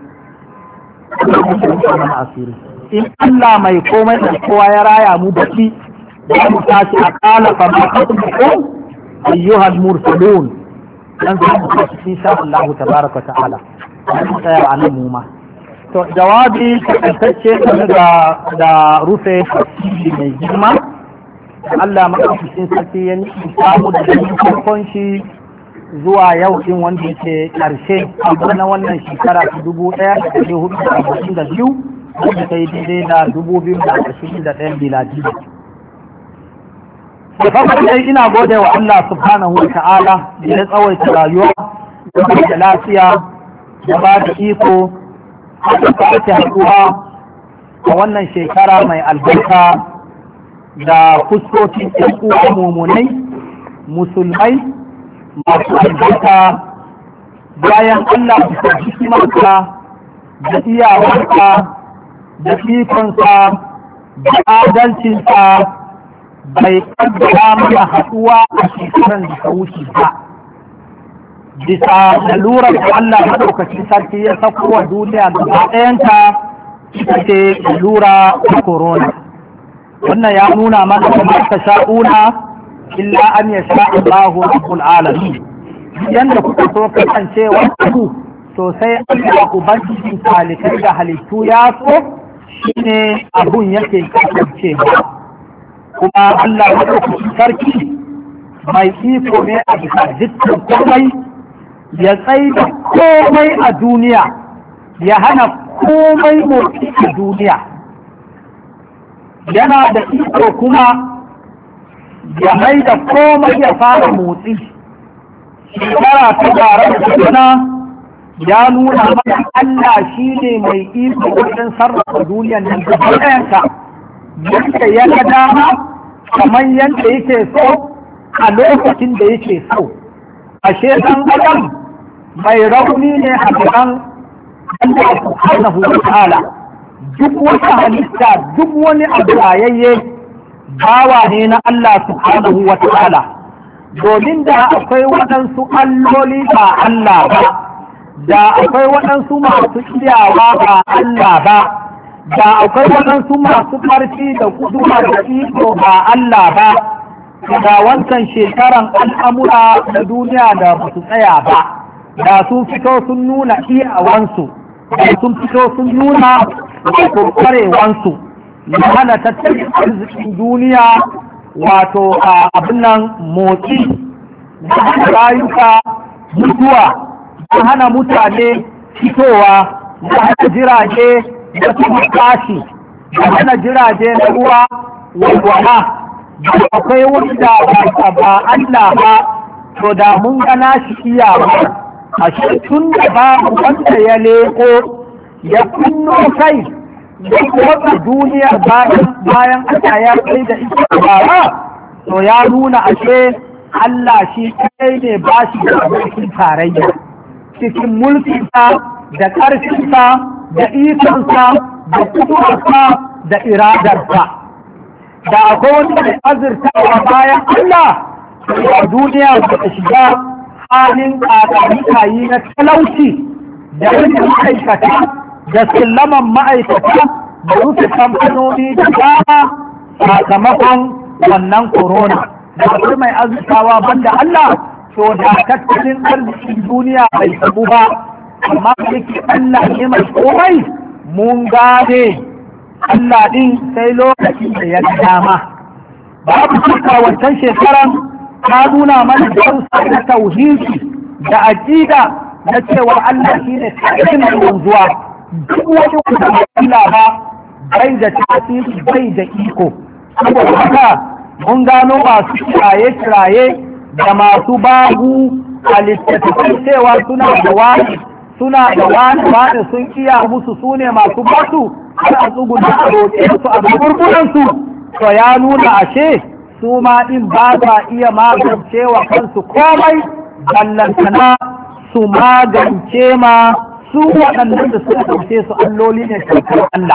asiri in Allah mai komai da kowa ya raya mu da shi za mu tashi a kala fa ma kasbukum ayyuhal mursalun dan za mu tashi insha Allah tabaraka ta'ala an tsaya a nan mu ma to jawabi takaitacce game da da rufe mai girma Allah madaukakin sarki ya nufi samu da farkon shi zuwa yau din wanda yake karshe a na wannan shekara ta dubu ɗaya da ɗari hudu da arba'in da biyu wanda ta yi daidai da dubu biyu da ashirin da ɗayan biladi. Da farko dai ina gode wa Allah subhanahu wa ta'ala da ya tsawaita rayuwa da ba da lafiya da ba da iko da ta ake haɗuwa a wannan shekara mai albarka da fuskokin ɗan uwa mummunai musulmai masu albarka bayan Allah da hikimarsa da iyawarsa da ikonsa da adalcinsa bai kaddara mana haɗuwa a shekaran da ta wuce ba bisa lalurar da Allah maɗaukacin sarki ya sako wa duniya gaba ɗayanta ita ce lura ta corona wannan ya nuna mana kamar ta sha'una illa an ya sha Allahu rabbul alamin yanda kuka so kasance wasu to sai Allah ubangijin talikai da halittu ya so shine abun yake kasance kuma Allah madaukakin sarki mai iko ne a bisa dukkan komai ya tsaye da komai a duniya ya hana komai motsi a duniya yana da iko kuma ya mai da komai ya fara motsi shekara ta bara da ya nuna mana Allah shi ne mai iko wajen sarrafa duniyan nan da ɗayanka yadda ya ga dama kamar yadda yake so a lokacin da yake so ashe ɗan adam mai rauni ne a gaban Allah subhanahu wa ta'ala duk wata halitta duk wani abu rayayye bawa ne na Allah subhanahu wa ta'ala domin da akwai waɗansu alloli ba Allah ba da akwai waɗansu masu iyawa ba Allah ba da akwai waɗansu masu ƙarfi da kuduma da iko ba Allah ba da wancan shekaran al'amura na duniya da ba su tsaya ba da sun fito sun nuna iyawansu da sun fito sun nuna wato kwarewansu na hana tattalin arzikin duniya wato a abin nan motsi na hana rayuka mutuwa na hana mutane fitowa na hana jirage da kuma tashi da hana jirage na ruwa walwala da akwai wanda ba Allah ba to da mun gana shi iyawa a shi tun da ba wanda ya leko ya kunno kai da kuma duniya bayan Allah ya kai da ita bara to ya nuna ashe Allah shi kai ne ba shi da abokin tarayya cikin mulkinsa da ƙarfinsa da ikonsa da kusurarsa da iradarsa da akwai wanda da azurtawa bayan Allah a duniya da ta shiga halin ƙaƙarikayi na talauci da rikin ma'aikata da sallaman ma'aikata da rufe kamfanoni da dama sakamakon wannan corona da akwai mai azurtawa banda Allah to da tattalin arzikin duniya bai sabu ba amma yake Allah ne mai komai mun gane Allah din sai lokacin da ya dama babu shakka wancan shekaran ta nuna mana darussa na tauhidi da aqida na cewa Allah shine cikin wanzuwa duk wani wanda ba Allah ba bai da tasiri bai da iko saboda haka mun gano masu kiraye-kiraye da masu babu a littattafai cewa suna da wani suna da wani wani sun iya musu su ne masu basu har a tsuguna a roƙe su a burburansu to ya nuna ashe su ma ɗin ba sa iya magance wa kansu komai ballantana su magance ma su waɗannan da suka ɗauke su alloli ne shekar Allah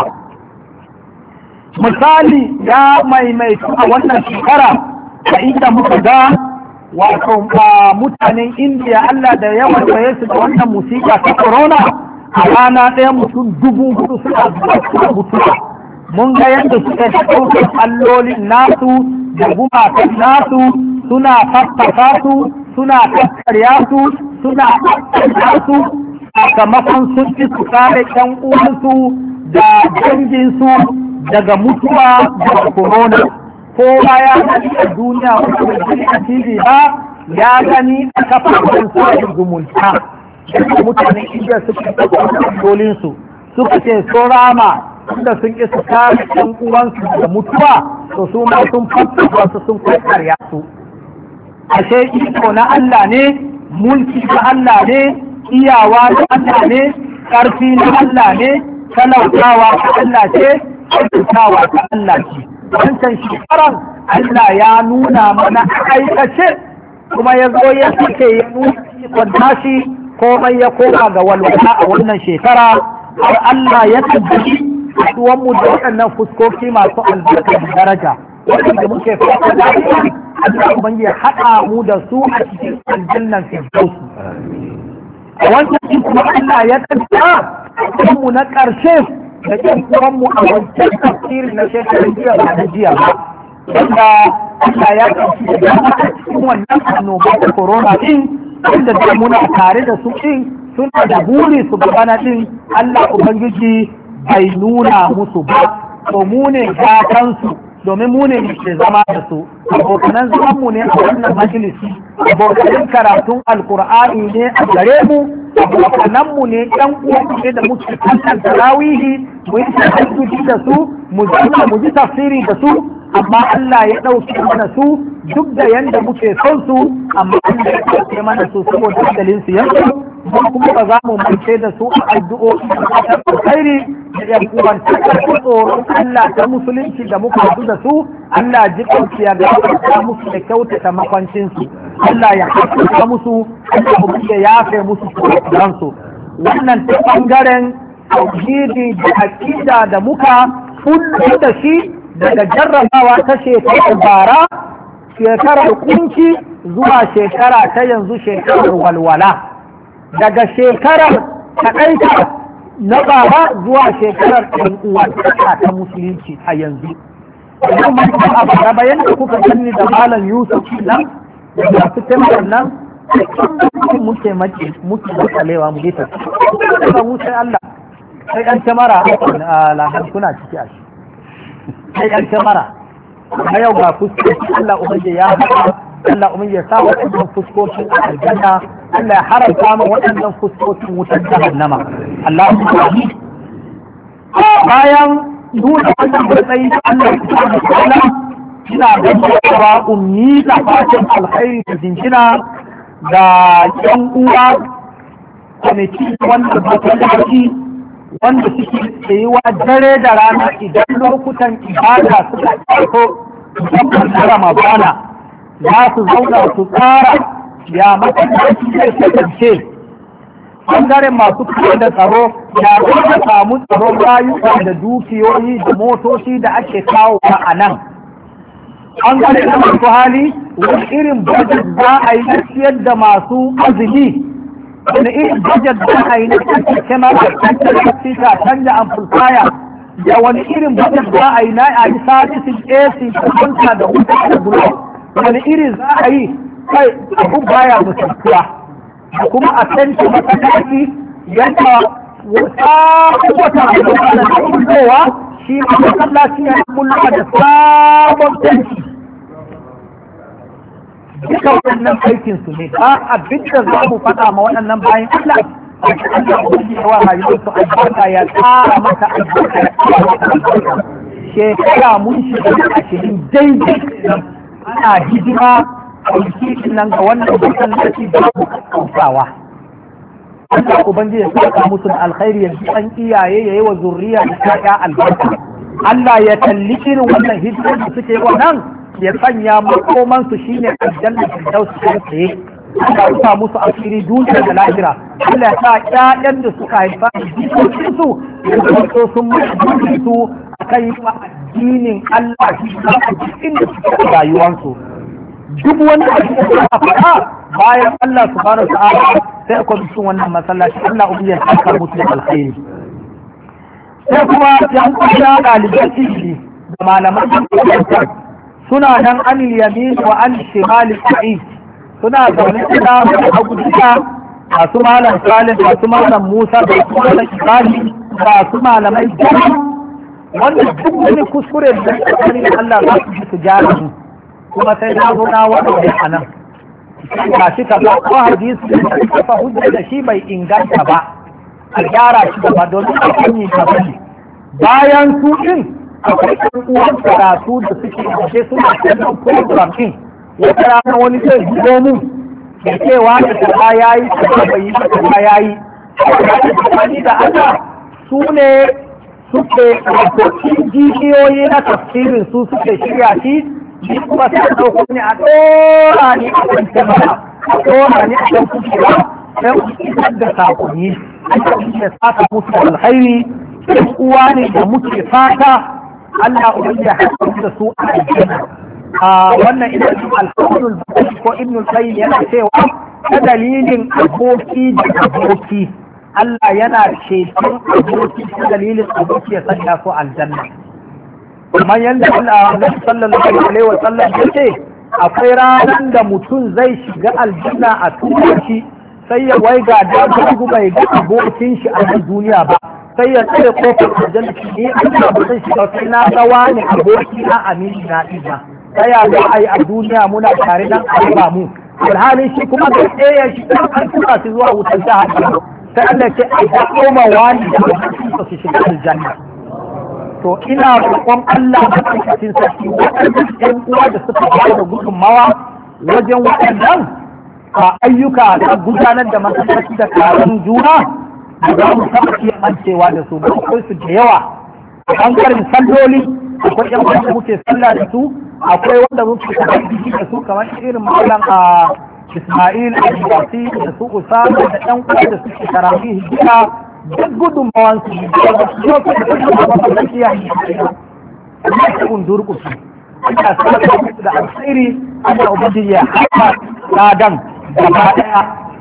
misali ya maimaitu a wannan shekara a inda muka ga wato mutanen indiya Allah da yawan waye su da wannan musika ta corona a rana ɗaya mutum dubu hudu suna mutuwa mun ga yadda suka ɗaukar allolin nasu da gumakan nasu suna faffasa su suna kakkarya su suna kakkarya su sakamakon sun ci su kare ƴan uwansu da danginsu daga mutuwa da corona kowa ya gani a duniya wanda bai gani a T V ba ya gani a kafafen sada zumunta da mutanen indiya suka ɗaukar allolinsu suka ce so rama da sun ƙi su kare ɗan uwansu da mutuwa to su ma sun fassara su sun karya su ashe iko na Allah ne mulki na Allah ne iyawa na Allah ne ƙarfi na Allah ne talautawa ta Allah ce talautawa ta Allah ce wancan shekaran Allah ya nuna mana aikace kuma ya zo ya sake ya nuna ikon tashi komai ya koma ga walwala a wannan shekara har Allah ya tabbaci mu da waɗannan fuskoki masu albarka da daraja waɗanda muke fata da Allah ubangi ya haɗa mu da su a cikin aljannan firdausi a wancan kuma Allah ya tabbata mu na ƙarshe da ƴan uwanmu a wancan tafsirin na shekarun jiya ba na jiya ba wanda Allah ya tabbata da dama a cikin wannan annoba da corona din wanda da muna tare da su din suna da buri su gabana din Allah ubangiji bai nuna musu ba to mu ne gatansu domin mu ne ke zama da su abokanan zaman mu ne a wannan majalisi abokanan karatun alkur'ani ne a gare mu abokanan mu ne ɗan uwa ne da muke kankan tarawihi mu yi tahajjudi da su mu zauna mu ji tafsiri da su amma Allah ya ɗauke mana su duk da yanda muke son su amma Allah ya ɗauke mana su saboda dalilin su yanzu mun kuma ba za mu mace da su a addu'o'i da alkhairi da yan uwan ta tsoron Allah ta musulunci da muka haɗu da su Allah ji kansu ya ga musu da kyautata makwancin su Allah ya haƙƙa musu Allah kuma ya yafe musu kuran su wannan ta bangaren tauhidi da aqida da muka kullu da shi daga jarrabawa ta shekarar bara shekarar kunci zuwa shekara ta yanzu shekarar walwala daga shekarar kaɗaita na bara zuwa shekarar ɗan uwantaka ta musulunci a yanzu idan mun a bara bayan da kuka ganni da malam Yusuf nan da masu taimakon nan muke mace muke matsalewa mu dita ba mu sai Allah sai ɗan tamara a lahar kuna ciki a shi sai ɗan kyamara a yau ga fuskoki Allah ubangiji ya haɗa Allah ubangiji ya sa waɗannan fuskokin a aljanna Allah ya haramta ma waɗannan fuskokin wutar jahannama Allah ubangiji bayan nuna wannan matsayi Allah subhanahu wa ta'ala ina ganin ummi da fatan alkhairi da jinjina da yan uwa kwamiti wanda ba ta wanda suke tsayuwa dare da rana idan lokutan ibada suka ɗauko musamman na Ramadana za su zauna su tsara ya matsayi zai kasance ɓangaren masu kula da tsaro ya zai samu tsaron rayuka da dukiyoyi da motoci da ake kawo a nan ɓangaren na masu hali wani irin budget za a yi na siyar da masu azumi wani irin budget da a yi na canza kyamara canza sita canza amplifier da wani irin budget za a yi na a yi servicing A C da kwanta da wuta da bulo wani irin za a yi kai abu baya mutuntuwa da kuma a canza matsalaci yadda wata wata da kowa shi ma matsalaci ya kulla da sabon tanki duka waɗannan aikin su ne ba abin da za mu faɗa ma waɗannan bayan Allah a cikin da wani yawa rayuwar su albarka ya tsara mata albarka ya tsara mata albarka shekara mun shiga da ashirin daidai ana hidima a yi nan ga wannan bukan da shi ba mu kausawa Allah ubangiji ya saka musu da alkhairi ya ji an iyaye yayi wa zurriya da ta albarka Allah ya kalli irin wannan hidimar da suke wannan ya sanya makomansu shi ne aljanna da dausu kai tsaye Allah ya sa musu asiri duniya da lahira Allah ya sa ƴaƴan da suka haifa jikokin su ya zanto sun mutu su akan yi addinin Allah shi a cikin da suke rayuwarsu duk wani abin da ya faɗa bayan Allah subhanahu wa ta'ala sai ku bi wannan masallaci Allah ubiya ya saka musu alkhairi sai kuma yan kuma dalibai ilimi da malaman makarantar suna nan an yamin wa an shimal sa'id suna zaune suna da hagu duka masu malam Salim masu malam Musa da su malam Ibrahim masu malamai wanda duk wani kuskure da tsakanin Allah za su ji su gyara su kuma sai na zo na wani a nan ga shi ka ba ko hadisi da kafa hujja da shi bai inganta ba a gyara shi gaba don a kunyi ka bane bayan su din akwai ɗan uwan karatu da suke kashe suna kallon program din wata rana wani zai zubo mu da cewa da kaza yayi kaza bai yi kaza yayi da Allah su ne suke rikokin jijiyoyi na tafsirin su suke shirya shi ni kuma sai ɗauko ne a ɗora ni a kan jama'a a ɗora ni a kan kusurwa sai ku isar da sakonni aka ce saka musu alkhairi ɗan uwa ne da muke fata Allah ubangiji ya haɗa da su a aljanna a wannan ina jin alhamdul bakari ko ibnul qayyim yana cewa ta dalilin aboki da aboki Allah yana ceton aboki ta dalilin aboki ya sanya su aljanna kamar yadda Allah sallallahu alaihi wa sallam ya ce akwai ranar da mutum zai shiga aljanna a tura shi sai ya waiga da gugu bai ga abokin shi a nan duniya ba sai ya tsare kofar aljanna shi ne Allah ba zai shiga sai na ga wani aboki na amini na ina sai ya ga ai a duniya muna tare dan Allah mu alhali shi kuma da tsaye shi an tura shi zuwa wutar jahannama sai Allah ce a ga koma wani da su shiga aljanna to ina roƙon Allah a cikin sarki waɗannan ƴan uwa da suka ba da gudunmawa wajen waɗannan a ayyuka da gudanar da masallaci da taron juna da za mu taɓa iya mancewa da su ba akwai su da yawa a ɓangaren salloli akwai ƴan wanda muke sallah da su akwai wanda muke tafi da su kamar irin malam a Ismail al-Basi da su Usama da ɗan uwa da suke tarafi hijira duk gudunmawan su da su yau da kuma mamaki ya yi Allah ya kundur ku su Allah saka musu da alkhairi Allah ubangiji ya haka ladan gaba daya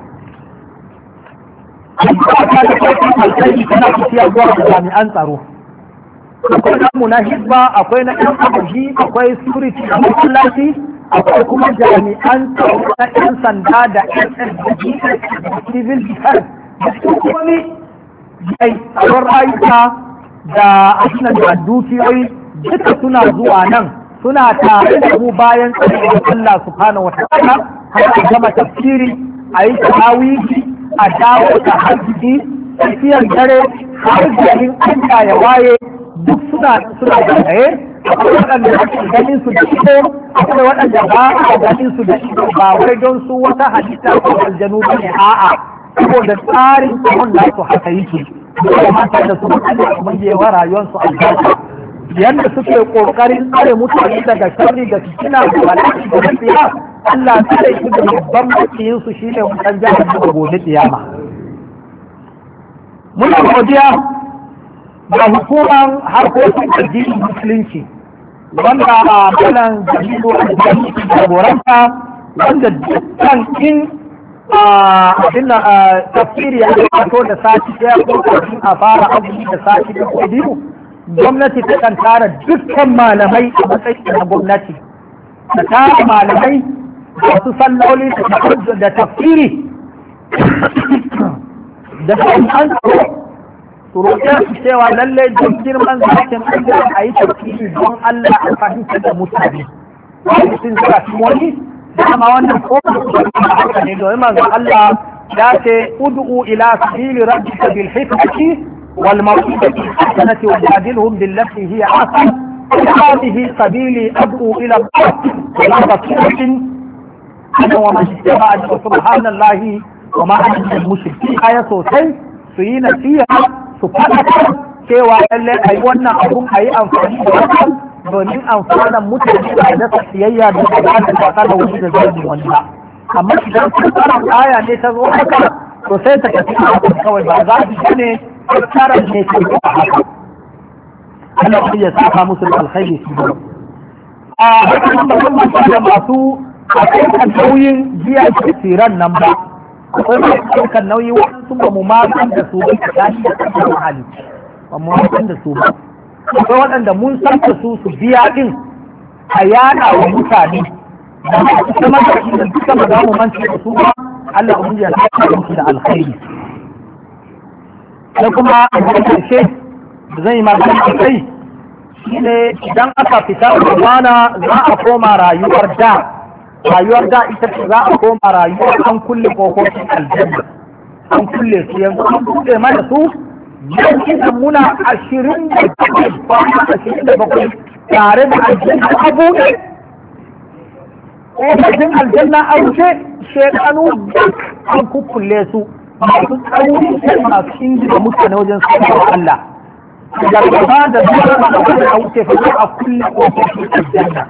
Allah ta da kai alkhairi kana tafiya zuwa ga jami'an tsaro akwai na mu na hizba akwai na ɗan abuji akwai security a masallaci akwai kuma jami'an tsaro na ɗan sanda da S S da civil defense da wani mai tsaron rayuka da asinan da dukiyoyi duka suna zuwa nan suna tare da mu bayan tsarin Allah subhanahu wa ta'ala har a gama tafsiri a yi tarawih a dawo da hajji tafiyar dare har garin Allah ya waye duk suna suna da tsaye akwai waɗanda ake ganin su da ido akwai waɗanda ba a ganin su da ido ba wai don su wata halitta ko aljanu ba ne a'a saboda tsarin tsohon da su haka yake da mata da su Allah kuma wa rayuwarsu albarka yadda suke kokarin tsare mutane daga sharri da fitina da bala'i da nasiya Allah tsare su da babban makiyin su shine wutan jihar da gobe kiyama muna godiya ga hukumar harkokin addinin musulunci wanda a malam jami'u a jagoranta wanda dukkan in abin da tafsiri ya fito da sati ɗaya ko kafin a fara azumi da sati da ko biyu gwamnati ta kan tara dukkan malamai a matsayin na gwamnati ta tara malamai wasu salloli da tafsiri da an tsoro su roƙe su cewa lallai don girman zakin Allah a yi tafsiri don Allah a fahimtar da mutane wani sun zira wani dama wannan kofar haka ne domin manzo Allah ya ce ud'u ila sabili rabbika bil hikmati wal maw'izati hasanati wajadilhum billati hiya ahsan hadhihi sabili ad'u ila Allah wa basiratin ana wa man ittaba'a subhanallahi wa ma ana min mushrikin aya sosai su yi nasiha su fada cewa lalle ai wannan abun ayi amfani da wannan domin amfanin mutane da dasa siyayya da da da da wani da zai wani ba amma idan kun fara aya ne ta zo haka to sai ta tafi kawai ba za su ne tsara ne ke haka Allah ya saka musu da alkhairi su a hakan da kuma da masu a kan nauyin biya tafsiran nan ba akwai masu kan nauyi wasu ba mu ma san da su ba ta shi da kasar hali ba mu san da su ba akwai waɗanda mun san da su su biya din a yana wa mutane da kuma da shi da duka ba za mu mance da su ba Allah ubangiji ya saka musu da alkhairi da kuma a ƙarshe zai magana a kai shine idan aka fita Ramadana za a koma rayuwar da rayuwar da ita ce za a koma rayuwar an kulle kofofin aljanna an kulle su yanzu an buɗe mana su yankin muna ashirin da bakwai kwana ashirin da bakwai tare da aljanna a buɗe kofofin aljanna a wuce shekanu duk an kukkulle su masu tsauri sai masu inji da mutane wajen sauran Allah da gaba da zuwa da a wuce fa a kulle kofofin aljanna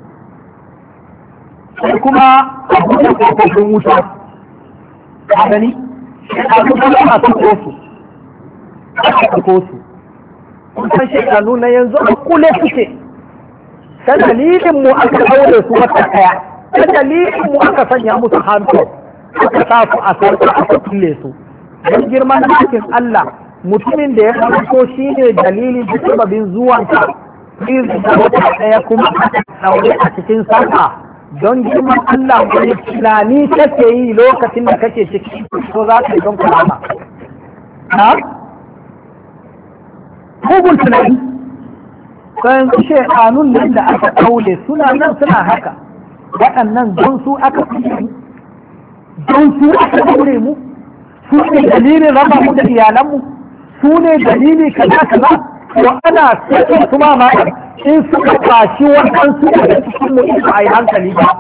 sai kuma a buɗe kofofin wuta a gani a kuma a tuko su a tuko su kusan shekaru na yanzu a kule suke ta dalilin mu aka daure su wata ɗaya ta dalilin mu aka sanya musu hannu aka sa su a sarki aka kulle su don girman cikin Allah mutumin da ya ɗauko shi ne dalilin da sababin zuwanka irin da wata ɗaya kuma aka ɗaure a cikin sarka don girman Allah wani tunani kake yi lokacin da kake ciki so za ka yi don kulama ha? mugun tunani bayan su shekanun nan da aka ɗaule suna nan suna haka waɗannan don su aka fi don su aka ɗaure mu su ne dalilin raba mu da iyalanmu su ne dalili kaza kaza to ana sake su ma ma in suka kwashi waɗansu daga cikin mu in a yi hankali ba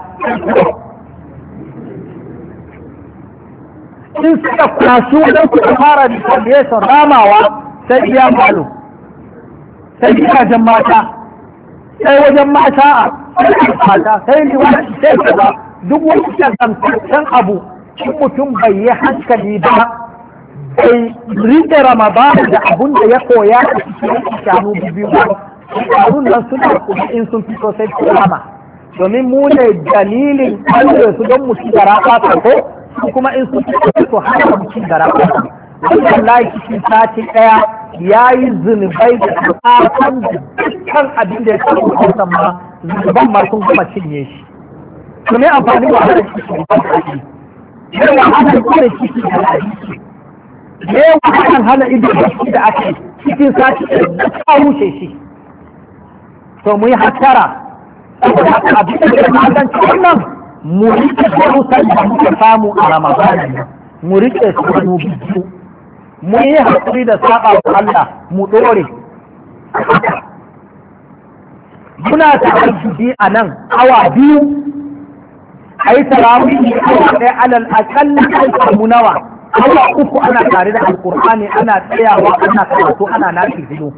in suka kwashi waɗansu da fara da tabbiyar ramawa sai iya malo sai gidajen mata sai wajen mata a mata sai liwaci sai kaza duk wani shagantaccen abu in mutum bai yi hankali ba bai rike ramadana da abun da ya koya a cikin shanu biyu ba shekarun nan suna kuma in sun fito sai su rama domin mu ne dalilin ɗaure su don mu ci gara fata ko su kuma in sun fito su hana mu ci gara fata wannan layi cikin sati ɗaya ya yi zunubai da tsafan da dukkan abin da ya kawo hausan ma zunuban ma sun gama cinye shi to me amfani da hana ciki da ake yawa hana kore ciki da ake yawa hana hana ido da ciki da ake cikin sati da ta wuce shi to mu yi hattara abin da ya magance wannan mu rike darussan da muka samu a ramadana mu rike su hannu biyu mu yi haƙuri da saba wa Allah mu ɗore muna tahajjudi a nan awa biyu a yi tarawih awa ɗaya alal aƙalla an samu nawa awa uku ana tare da alƙur'ani ana tsayawa ana karatu ana nashi biyu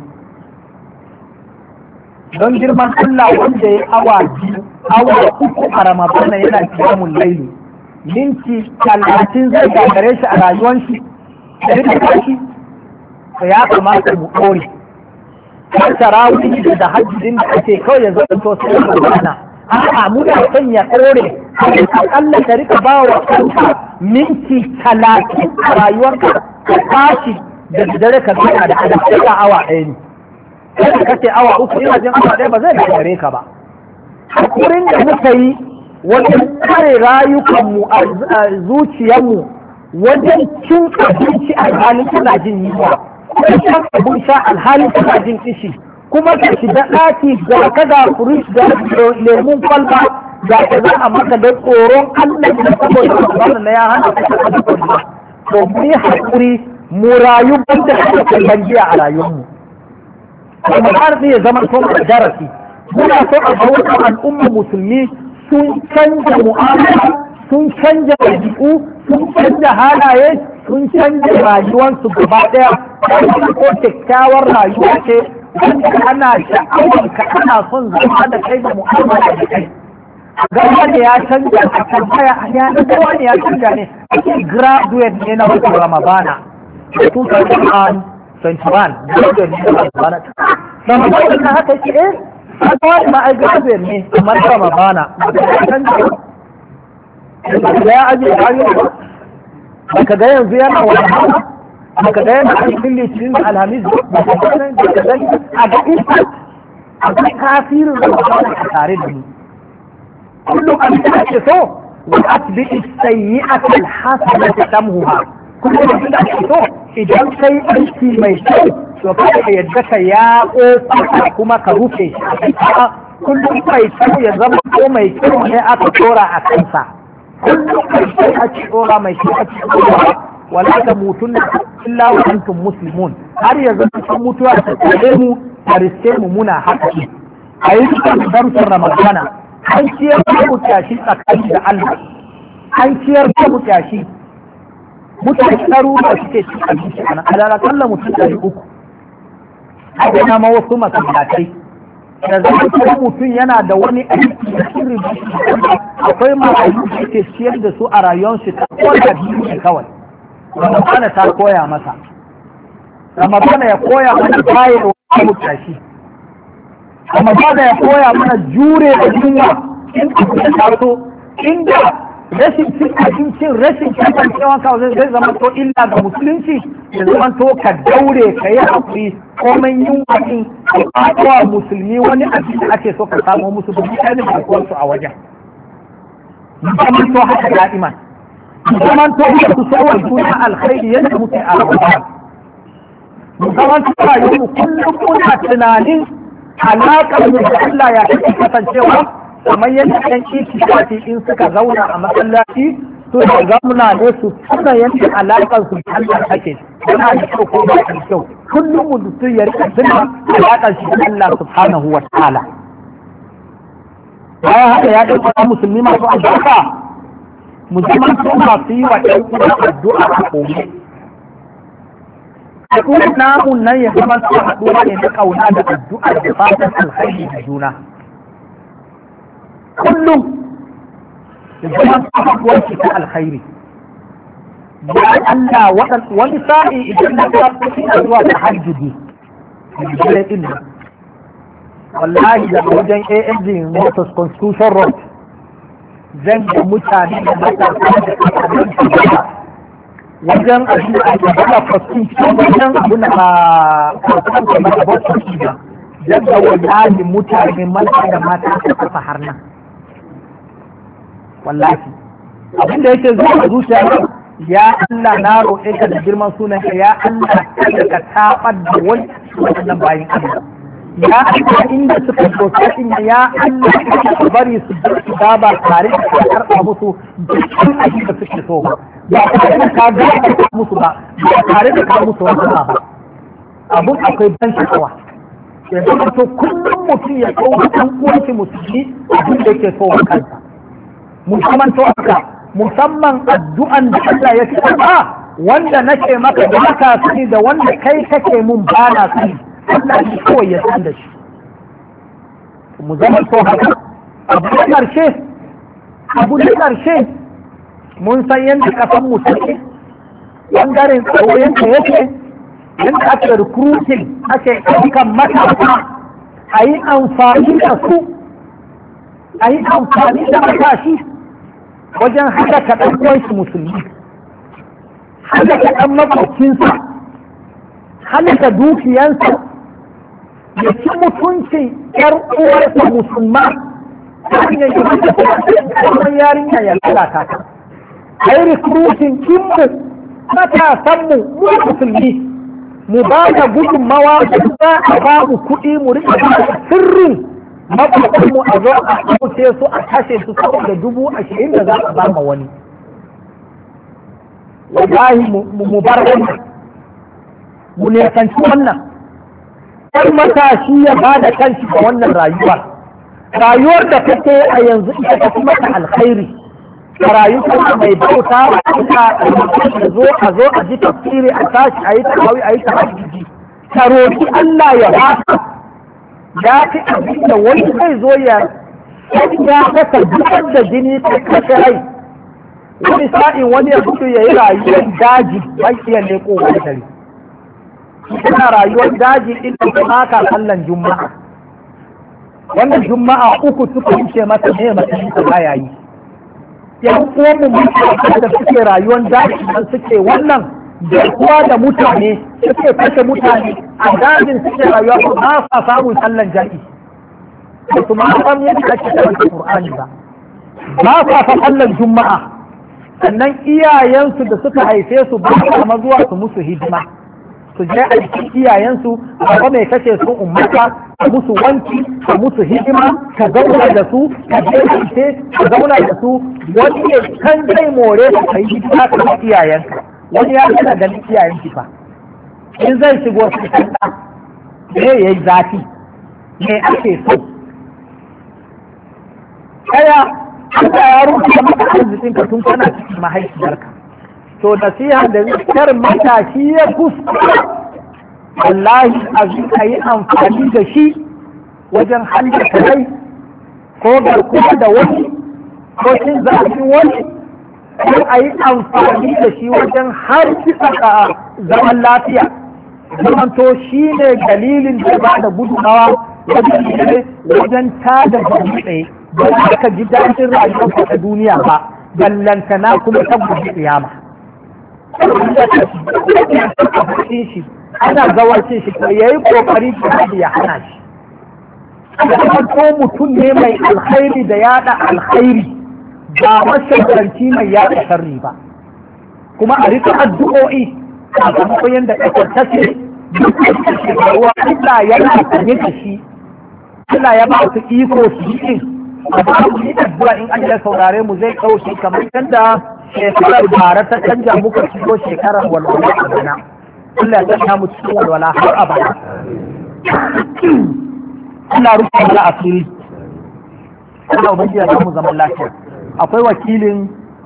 don girman Allah wanda ya awa biyu awa uku a ramadana yana kiyamun laili minti talatin zai gagare shi a rayuwar shi da rika kashi ya kamata mu ɗore kan tarawih da hajjin da ake kawai yanzu ɗan to sai ramadana a'a mu da son ya ɗore akalla ka rika ba wa kanka minti talatin a rayuwarka ka tashi da dare ka gana da adalci awa ɗaya ne kada ka ce awa uku ina jin awa ɗaya ba zai gare ka ba hakurin da muka yi wajen kare rayukanmu a zuciyarmu wajen cin abinci alhalin kana jin yunwa kuma shan abin sha alhalin kana jin kishi kuma ka shiga ɗaki ga ka ga furish da lemun kwalba ga ka za a maka da tsoron Allah da saboda wannan na ya hana ka ta kwalba to mu yi hakuri mu rayu banda da kallon jiya a rayuwarmu kuma har ya zama son darasi muna so a bauta al'ummar musulmi sun canja mu'amala sun canja ɗabi'u sun canja halaye sun canja rayuwarsu gaba ɗaya ko kyakkyawar rayuwa ce wanda ana sha'awar ka ana son zama da kai da mu'amala da kai gaba da ya canja a tambaya a yanar da wani ya canja ne ake graduate ne na wata ramadana da two thousand twenty-one graduate ne na ramadana ramadana na haka ce eh a kawai ma a graduate ne kamar ramadana ba ta canja da ya ajiye ayoyi ba baka ga yanzu yana wani baka ga yana cikin litinin da alhamis ba ka ga nan da ga a ga isa a ga kafirin da ba ka tare da ni kullum an ta ce so wa atbi as-sayyi'ata al-hasanata tamhuha kullum an ta ce so idan kai aiki mai kyau to ka yadda ka ya kofa kuma ka rufe shi kullum mai kyau ya zama ko mai kyau ne aka tsora a kansa kullum mai kyau ake tsora mai kyau ake tsora wala ta mutun illa wa antum muslimun har ya zama sun mutuwa ta tsare mu ta riske mu muna haka a yi cikin darussan ramadana an ciyar da mutashi tsakani da Allah an ciyar da mutashi mutane ɗaruruwa suke cin abinci a nan alalakalla mutum ɗari uku a gana ma wasu masallatai da zai kuma mutum yana da wani aiki da sirri akwai marayu da ke ciyar da su a rayuwarsu ta koya biyu ne kawai ramadana ta koya masa ramadana ya koya mana bayar wa mutashi ramadana ya koya mana jure da yunwa in ka taso inda rashin cin abincin rashin kasancewa kawai zai zama to illa ga musulunci da zama to ka daure ka yi haƙuri komai yin wani al'aduwa musulmi wani abin da ake so ka samu musu da mutane da kwansu a wajen musamman to haka da'iman musamman to haka su sauwar suna alkhairi yadda muke a ramadan musamman to rayuwar kullum kuna tunanin alaƙar mu da Allah ya kake kasancewa kamar yadda ɗan ikishafi in suka zauna a masallaci to da zamuna ne su tuna yadda alaƙar su da Allah take yana da kyau ko ba da kyau kullum mutum ya rika tuna alaƙar shi da Allah subhanahu wa ta'ala bayan haka ya ɗauka musulmi masu albarka musamman su masu yi wa ɗan uwa addu'a a komai al'ummar namun nan ya zama su haɗuwa ne na ƙauna da addu'a da fatan alkhairi da juna kullum da zama abubuwan shi ta alkhairi ya Allah wani sa'i idan na ta fi a zuwa ta hajjudi da din nan wallahi da wajen A M G Motors Constitution Road zan ga mutane da matasa da kasar wajen abin da ake bada fasin wajen abin a fasin kamar da bauta da zan ga wallahi mutane mata da mata ta kafa har nan wallahi abin da yake zuwa zuciya ya Allah na roƙe ka da girman sunan ka ya Allah kada ka tabar da wani wannan bayin Allah ya Allah inda suka dosa din ya Allah ka bari su su ba tare da karɓa musu dukkan abin da suke so ba tare da ka ga musu ba ba tare da ka musu wani ba abun akwai ban sha'awa yanzu to kullum mutum ya kawo ɗan uwanci musulmi abin da yake so wa kansa musamman to haka musamman addu'an da Allah ya ce ba wanda nake maka da haka sani da wanda kai kake mun ba na sani Allah shi kawai ya san da shi mu zama to haka abu na karshe abu na karshe mun san yadda kasan mu take bangaren tsaro yadda yake yadda ake recruiting ake ɗaukan matasa a yi amfani da su a yi amfani da matashi wajen haɗa kaɗan uwanshi musulmi haɗa kaɗan makwabcinsa haɗa dukiyansa ya ci mutuncin ƴar uwarsa musulma ta hanyar yi mata kamar yarinya ya lalata ta a yi recruiting kinmu matasanmu mu musulmi mu ba da gudunmawa da za a ba mu kuɗi mu riƙa sirrin makwabtanmu a zo a kauce su a kashe su saboda dubu ashirin da za a ba ma wani wallahi mu bar wannan mu nesanci wannan ɗan matashi ya ba da kanshi ga wannan rayuwa rayuwar da kake a yanzu ita ta fi mata alkhairi a rayuwar mai bauta a zo a zo a ji tafsiri a tashi a yi tahawi a yi tahajjudi ka roki Allah ya ba ya fi abin da wani zai zo ya ya kasa dukkan da jini ta kashe rai wani sa'in wani ya fito ya yi rayuwar daji bai iya leko wani dare ina rayuwar daji din da kuma ka sallan juma'a wannan juma'a uku suka wuce masa ne matsayin sa baya yi yan uwanmu mutane da suke rayuwar daji nan suke wannan da kuwa da mutane suke kashe mutane a dajin suke rayuwa su ba sa samun sallan jami'i da su ma san yadda ake karanta Qur'ani ba ba sa fa sallan juma'a sannan iyayensu da suka haife su ba sa ma zuwa su musu hidima su je a cikin iyayensu ba mai kashe su ummata ka musu wanki ka musu hidima ka zauna da su ka je ka zauna da su wani ne kan zai more ka kai hidima ka ga iyayenka wani ya kana ganin iyayenki fa in zai shigo su kanta me yayi zafi me ake so kaya Allah ya rubuta maka arzikin ka tun kana cikin mahaifiyarka to nasiha da zikar matashi ya kuskura wallahi a zuka yi amfani da shi wajen halitta kai ko garkuwa da wani ko cin zafin wani ko a yi amfani da shi wajen har kisa zaman lafiya zamanto shi ne dalilin da ba da gudunmawa wajen tada jami'ai tsaye ba za ka ji daɗin rayuwarka ta duniya ba ballantana kuma ta guji tsiyama shi ana gawace shi ya yi kokari da ya hana shi da ko mutum ne mai alkhairi da yada alkhairi ba mashagarci mai yada sharri ba kuma a rika addu'o'i a sakamakon yadda ƙasar ta ce duk da shekaruwa Allah yana sanye da shi Allah ya ba su iko su yi a ba mu yi addu'a in an ya saurare mu zai ɗauke kamar yadda shekarar bara ta canja muka shigo shekarar walwala a bana Allah ya sanya mu cikin walwala har abada Allah rufe mana asiri Allah ubangi ya samu zaman lafiya akwai wakilin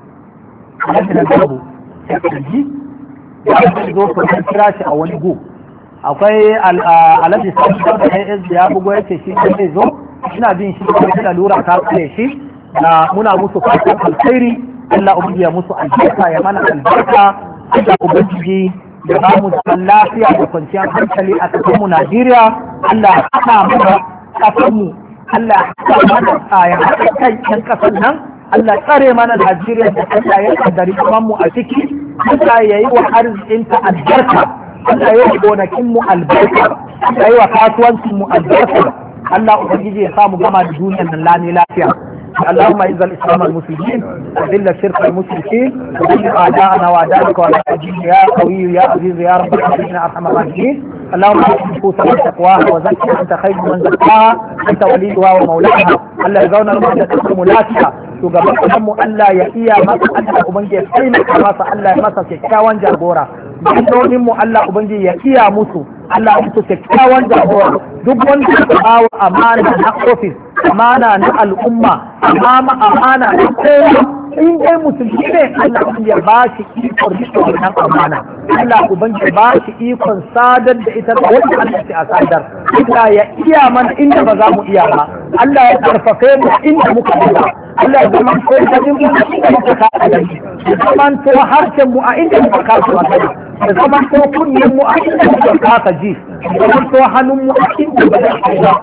Alhaji na Garbu Shekarji ya zo ko an kira shi a wani go akwai Alhaji Sani da A S da ya bugo yace shi zai zo ina bin shi da lura ta tsare shi da muna musu fatan alkhairi Allah ubangi ya musu albarka ya mana albarka Allah ubangi da ba mu zaman lafiya da kwanciyar hankali a cikin mu Najeriya Allah ya haɗa mana kasar mu Allah ya haɗa mana ya haɗa kai ƴan kasar nan Allah tsare mana Najeriya da Allah ya kaddari kuma mu a ciki Allah ya yi wa arzikin ta albarka Allah ya yi wa gonakin mu albarka Allah ya yi wa kasuwancin mu albarka Allah ubangiji ya samu gama da duniyar nan lami lafiya اللهم اعز الاسلام والمسلمين واذل الشرك المشركين ودمر اعداءنا واعداءك واعداء الدين يا قوي يا عزيز يا رب العالمين ارحم الراحمين اللهم اعز نفوسنا تقواها وزكها انت خير من زكاها انت وليها ومولاها الا يزون المهدة ملاتها shugaban mu Allah ya iya masa Allah ubangiji ya taimaka masa Allah ya masa kyakkyawan jagora gwamnonin mu Allah ubangiji ya iya musu Allah ya musu kyakkyawan jagora duk wanda ya kawo amana na office amana na al'umma amana amana na kowa in dai musulmi ne Allah ya ba shi ikon rike wannan amana Allah ubangiji ba shi ikon sadar da ita da wanda Allah ya sadar Allah ya iya mana inda ba za mu iya ba Allah ya karfafe mu inda muka iya Allah ya zama ko da mu inda muka ka da shi zaman to harshen mu a inda muka ka da da zaman to kunnen mu a inda muka ka ji zaman to hannun mu a inda ba za mu iya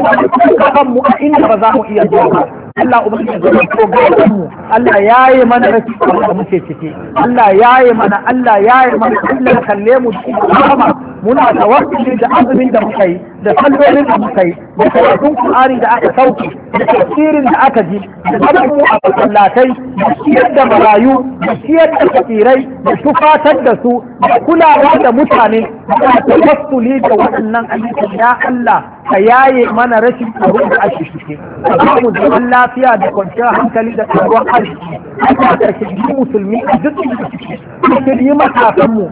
kafan mu a inda ba za mu iya ba Allah ubangiji zama ko ga mu Allah yayi mana rashi da muke ciki Allah yayi mana Allah yayi mana Allah kalle mu da muna tawakkali da azumin da muka yi da sallolin da muka yi da karatun Qur'ani da aka sauke da tafsirin da aka ji da zaman mu a masallatai da ciyar da marayu da ciyar da fakirai da tufatar da su da kulawa da mutane da tawassuli da waɗannan ayyukan ya Allah ka yaye mana rashin tsaro da ake ciki ka ba mu zaman lafiya da kwanciyar hankali da tsaron arziki Allah ka shirye musulmi a duk inda suke ka shirye matasan mu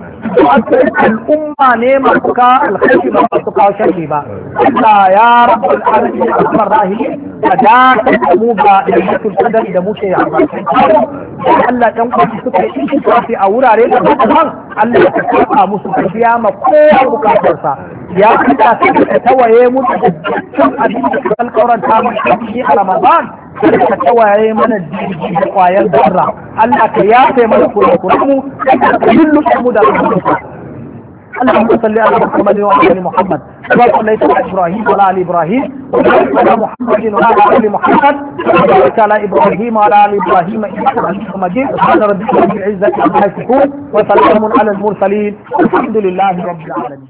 al'umma ne masu ka alkhairi ba masu kawo sharri ba Allah ya rabbul alamin arhamar rahim ka da mu ga lailatul qadar da muke yi Allah dan kwaci suka yi kafi a wurare da daban Allah ka kafa musu biya ma kowa bukatarsa ya kada ka tawaye mu da dukkan abin da kan karanta mu a Ramadan kada ka tawaye mana jirgi da kwayar zarra Allah ka yafe mana kurakuran mu ka lulluɓe mu da rahmatinka اللهم صل على محمد وعلى ال محمد كما صليت على ابراهيم وعلى ال ابراهيم وبارك على محمد وعلى ال محمد وبارك على ابراهيم وعلى ال ابراهيم انك حميد مجيد سبحان ربك رب العزه عما يصفون وسلام على المرسلين الحمد لله رب العالمين.